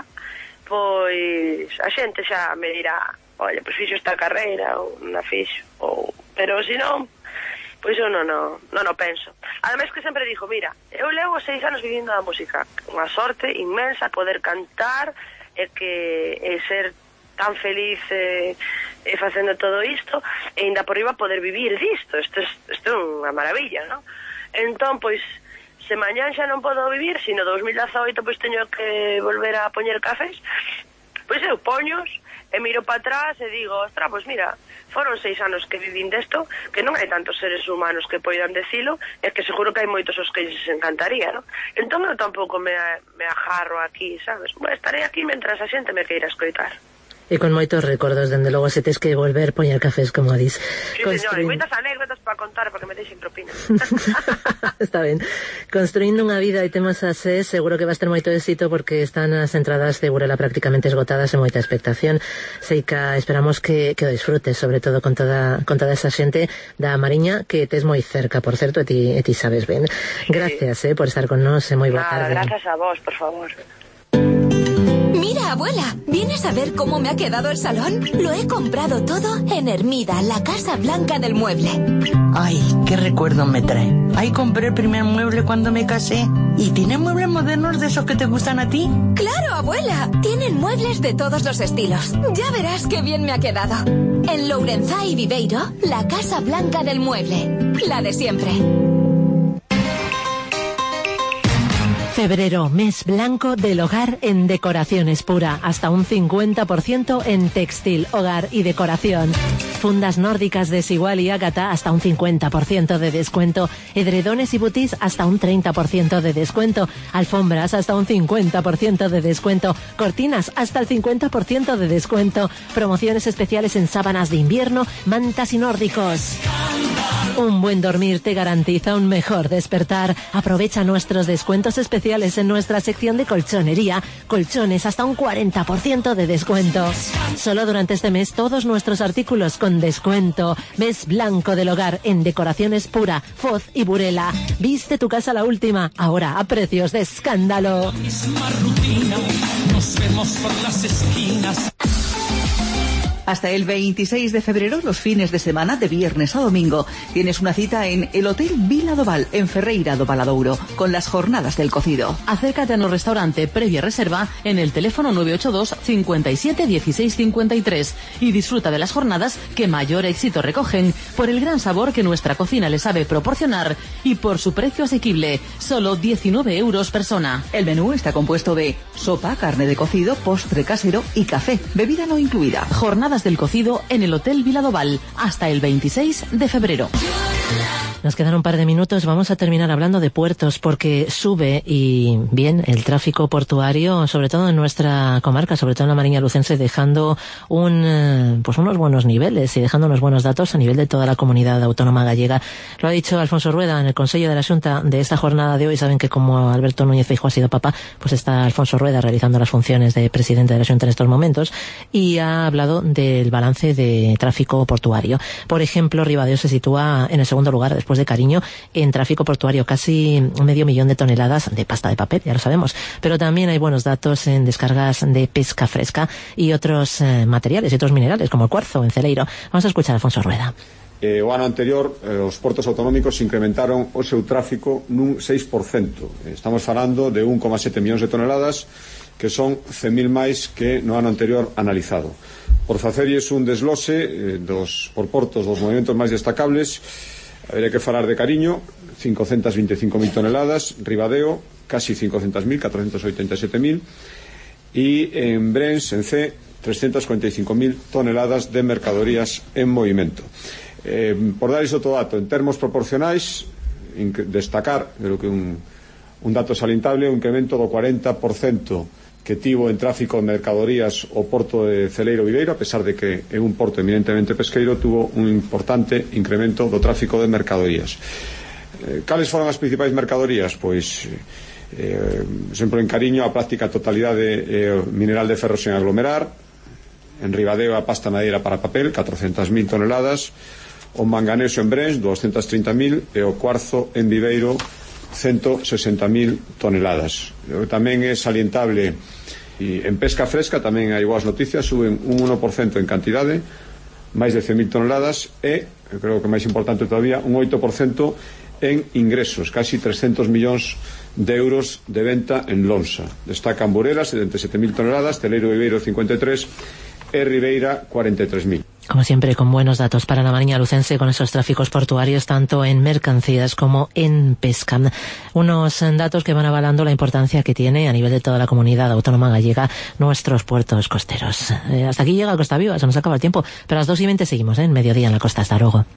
pois a xente xa me dirá, oye, pois fixo esta carreira ou non a fixo, ou pero se non, pois eu non, non, non o penso. Ademais que sempre dixo, mira, eu levo seis anos vivindo da música, unha sorte inmensa poder cantar e que e ser tan feliz e, e facendo todo isto, e ainda por riba poder vivir disto. Isto é, isto é unha maravilla, non? Entón, pois, se mañán xa non podo vivir, sino dos mil dezaoito pois teño que volver a poñer cafés, pois eu poños e miro para atrás e digo, ostra, pois mira, foron seis anos que vivín desto, que non hai tantos seres humanos que poidan decilo, e que seguro que hai moitos os que lles encantaría, non? Entón eu tampouco me, me ajarro aquí, sabes? Bueno, estarei aquí mentras a xente me queira escoitar. E con moitos recordos, dende logo, se tes que volver poñer cafés, como dis. Sí, Construin... señor, e moitas anécdotas para contar, porque me deixen propina. Está ben. Construindo unha vida e temas así, seguro que vas ter moito éxito, porque están as entradas de Burela prácticamente esgotadas e moita expectación. Seica, esperamos que, que o disfrutes, sobre todo con toda, con toda esa xente da Mariña, que tes moi cerca, por certo, e ti, e ti sabes ben. Gracias, sí. eh, por estar con nos, e moi boa tarde. Nada, gracias a vos, por favor. Mira, abuela, ¿vienes a ver cómo me ha quedado el salón? Lo he comprado todo en Hermida, la Casa Blanca del Mueble. Ay, qué recuerdo me trae. Ahí compré el primer mueble cuando me casé. ¿Y tiene muebles modernos de esos que te gustan a ti? ¡Claro, abuela! Tienen muebles de todos los estilos. Ya verás qué bien me ha quedado. En Lourenzá y Viveiro, la Casa Blanca del Mueble. La de siempre. Febrero, mes blanco del hogar en Decoraciones Pura. Hasta un cincuenta por ciento en textil, hogar y decoración. Fundas nórdicas Desigual y Ágata hasta un cincuenta por ciento de descuento. Edredones y butís hasta un treinta por ciento de descuento. Alfombras hasta un cincuenta por ciento de descuento. Cortinas hasta el cincuenta por ciento de descuento. Promociones especiales en sábanas de invierno, mantas y nórdicos. Un buen dormir te garantiza un mejor despertar. Aprovecha nuestros descuentos especiales en nuestra sección de colchonería. Colchones hasta un cuarenta por ciento de descuento. Solo durante este mes todos nuestros artículos con descuento. Mes blanco del hogar en Decoraciones Pura, Foz y Burela. Viste tu casa la última, ahora a precios de escándalo. Misma rutina, nos vemos por las esquinas. Hasta el veintiséis de febrero, los fines de semana, de viernes a domingo, tienes una cita en el Hotel Vila do Val, en Ferreira do Valadouro, con las jornadas del cocido. Acércate a nuestro restaurante previa reserva en el teléfono nueve ocho dos, cincuenta y siete, dieciséis cincuenta y tres y disfruta de las jornadas que mayor éxito recogen por el gran sabor que nuestra cocina le sabe proporcionar y por su precio asequible, solo diecinueve euros persona. El menú está compuesto de sopa, carne de cocido, postre casero y café, bebida no incluida. Jornadas del cocido en el Hotel Vila do Val hasta el veintiséis de febrero. Nos quedan un par de minutos, vamos a terminar hablando de puertos porque sube y bien el tráfico portuario, sobre todo en nuestra comarca, sobre todo en la Mariña Lucense, dejando un pues unos buenos niveles y dejando unos buenos datos a nivel de toda la comunidad autónoma gallega. Lo ha dicho Alfonso Rueda en el Consejo de la Xunta de esta jornada de hoy. Saben que como Alberto Núñez Feijóo ha sido papá, pues está Alfonso Rueda realizando las funciones de presidente de la Xunta en estos momentos y ha hablado del balance de tráfico portuario. Por ejemplo, Ribadeo se sitúa en el segundo lugar después de Cariño en tráfico portuario, casi medio millón de toneladas de pasta de papel, ya lo sabemos, pero también hay buenos datos en descargas de pesca fresca y otros eh, materiales y otros minerales como el cuarzo en Celeiro. Vamos a escuchar a Alfonso Rueda. Eh, o ano anterior eh, os portos autonómicos incrementaron o seu tráfico nun seis por cento. Estamos falando de un coma sete millóns de toneladas, que son cen mil máis que no ano anterior analizado. Por facerlles un deslose eh, dos, por portos dos movimentos máis destacables, habería que falar de Cariño, cincocentas veinticinco mil toneladas, Ribadeo, casi cincocentas mil, cuatrocientas ochenta y siete mil, y en Brens, en C, trescientas cuarenta y cinco mil toneladas de mercadorías en movimento. Eh, por dar iso todo dato, en termos proporcionais, destacar, creo que un, un dato salientable, un incremento do cuarenta por cento que tivo en tráfico de mercadorías o porto de Celeiro Viveiro, a pesar de que é un porto eminentemente pesqueiro, tuvo un importante incremento do tráfico de mercadorías. Eh, cales foron as principais mercadorías? Pois, eh, sempre en Cariño, a práctica totalidade eh, mineral de ferro sen aglomerar, en Ribadeo a pasta madeira para papel, catrocentas mil toneladas, o manganeso en Brens, doscientas trinta mil, e o cuarzo en Viveiro, ciento sesenta mil toneladas. Tamén é salientable e en pesca fresca, tamén hai boas noticias, suben un uno por ciento en cantidade, máis de cen mil toneladas, e, creo que máis importante todavía, un oito por ciento en ingresos, casi trescentos millóns de euros de venta en lonsa. Destacan Burela, setenta y siete mil toneladas, Celeiro Viveiro cincuenta y tres e Ribeira cuarenta y tres mil. Como siempre, con buenos datos para la Mariña Lucense, con esos tráficos portuarios, tanto en mercancías como en pesca. Unos datos que van avalando la importancia que tiene a nivel de toda la comunidad autónoma gallega nuestros puertos costeros. Eh, hasta aquí llega Costa Viva, se nos acaba el tiempo, pero a las dos y veinte seguimos, ¿eh? En mediodía en la costa. Hasta luego.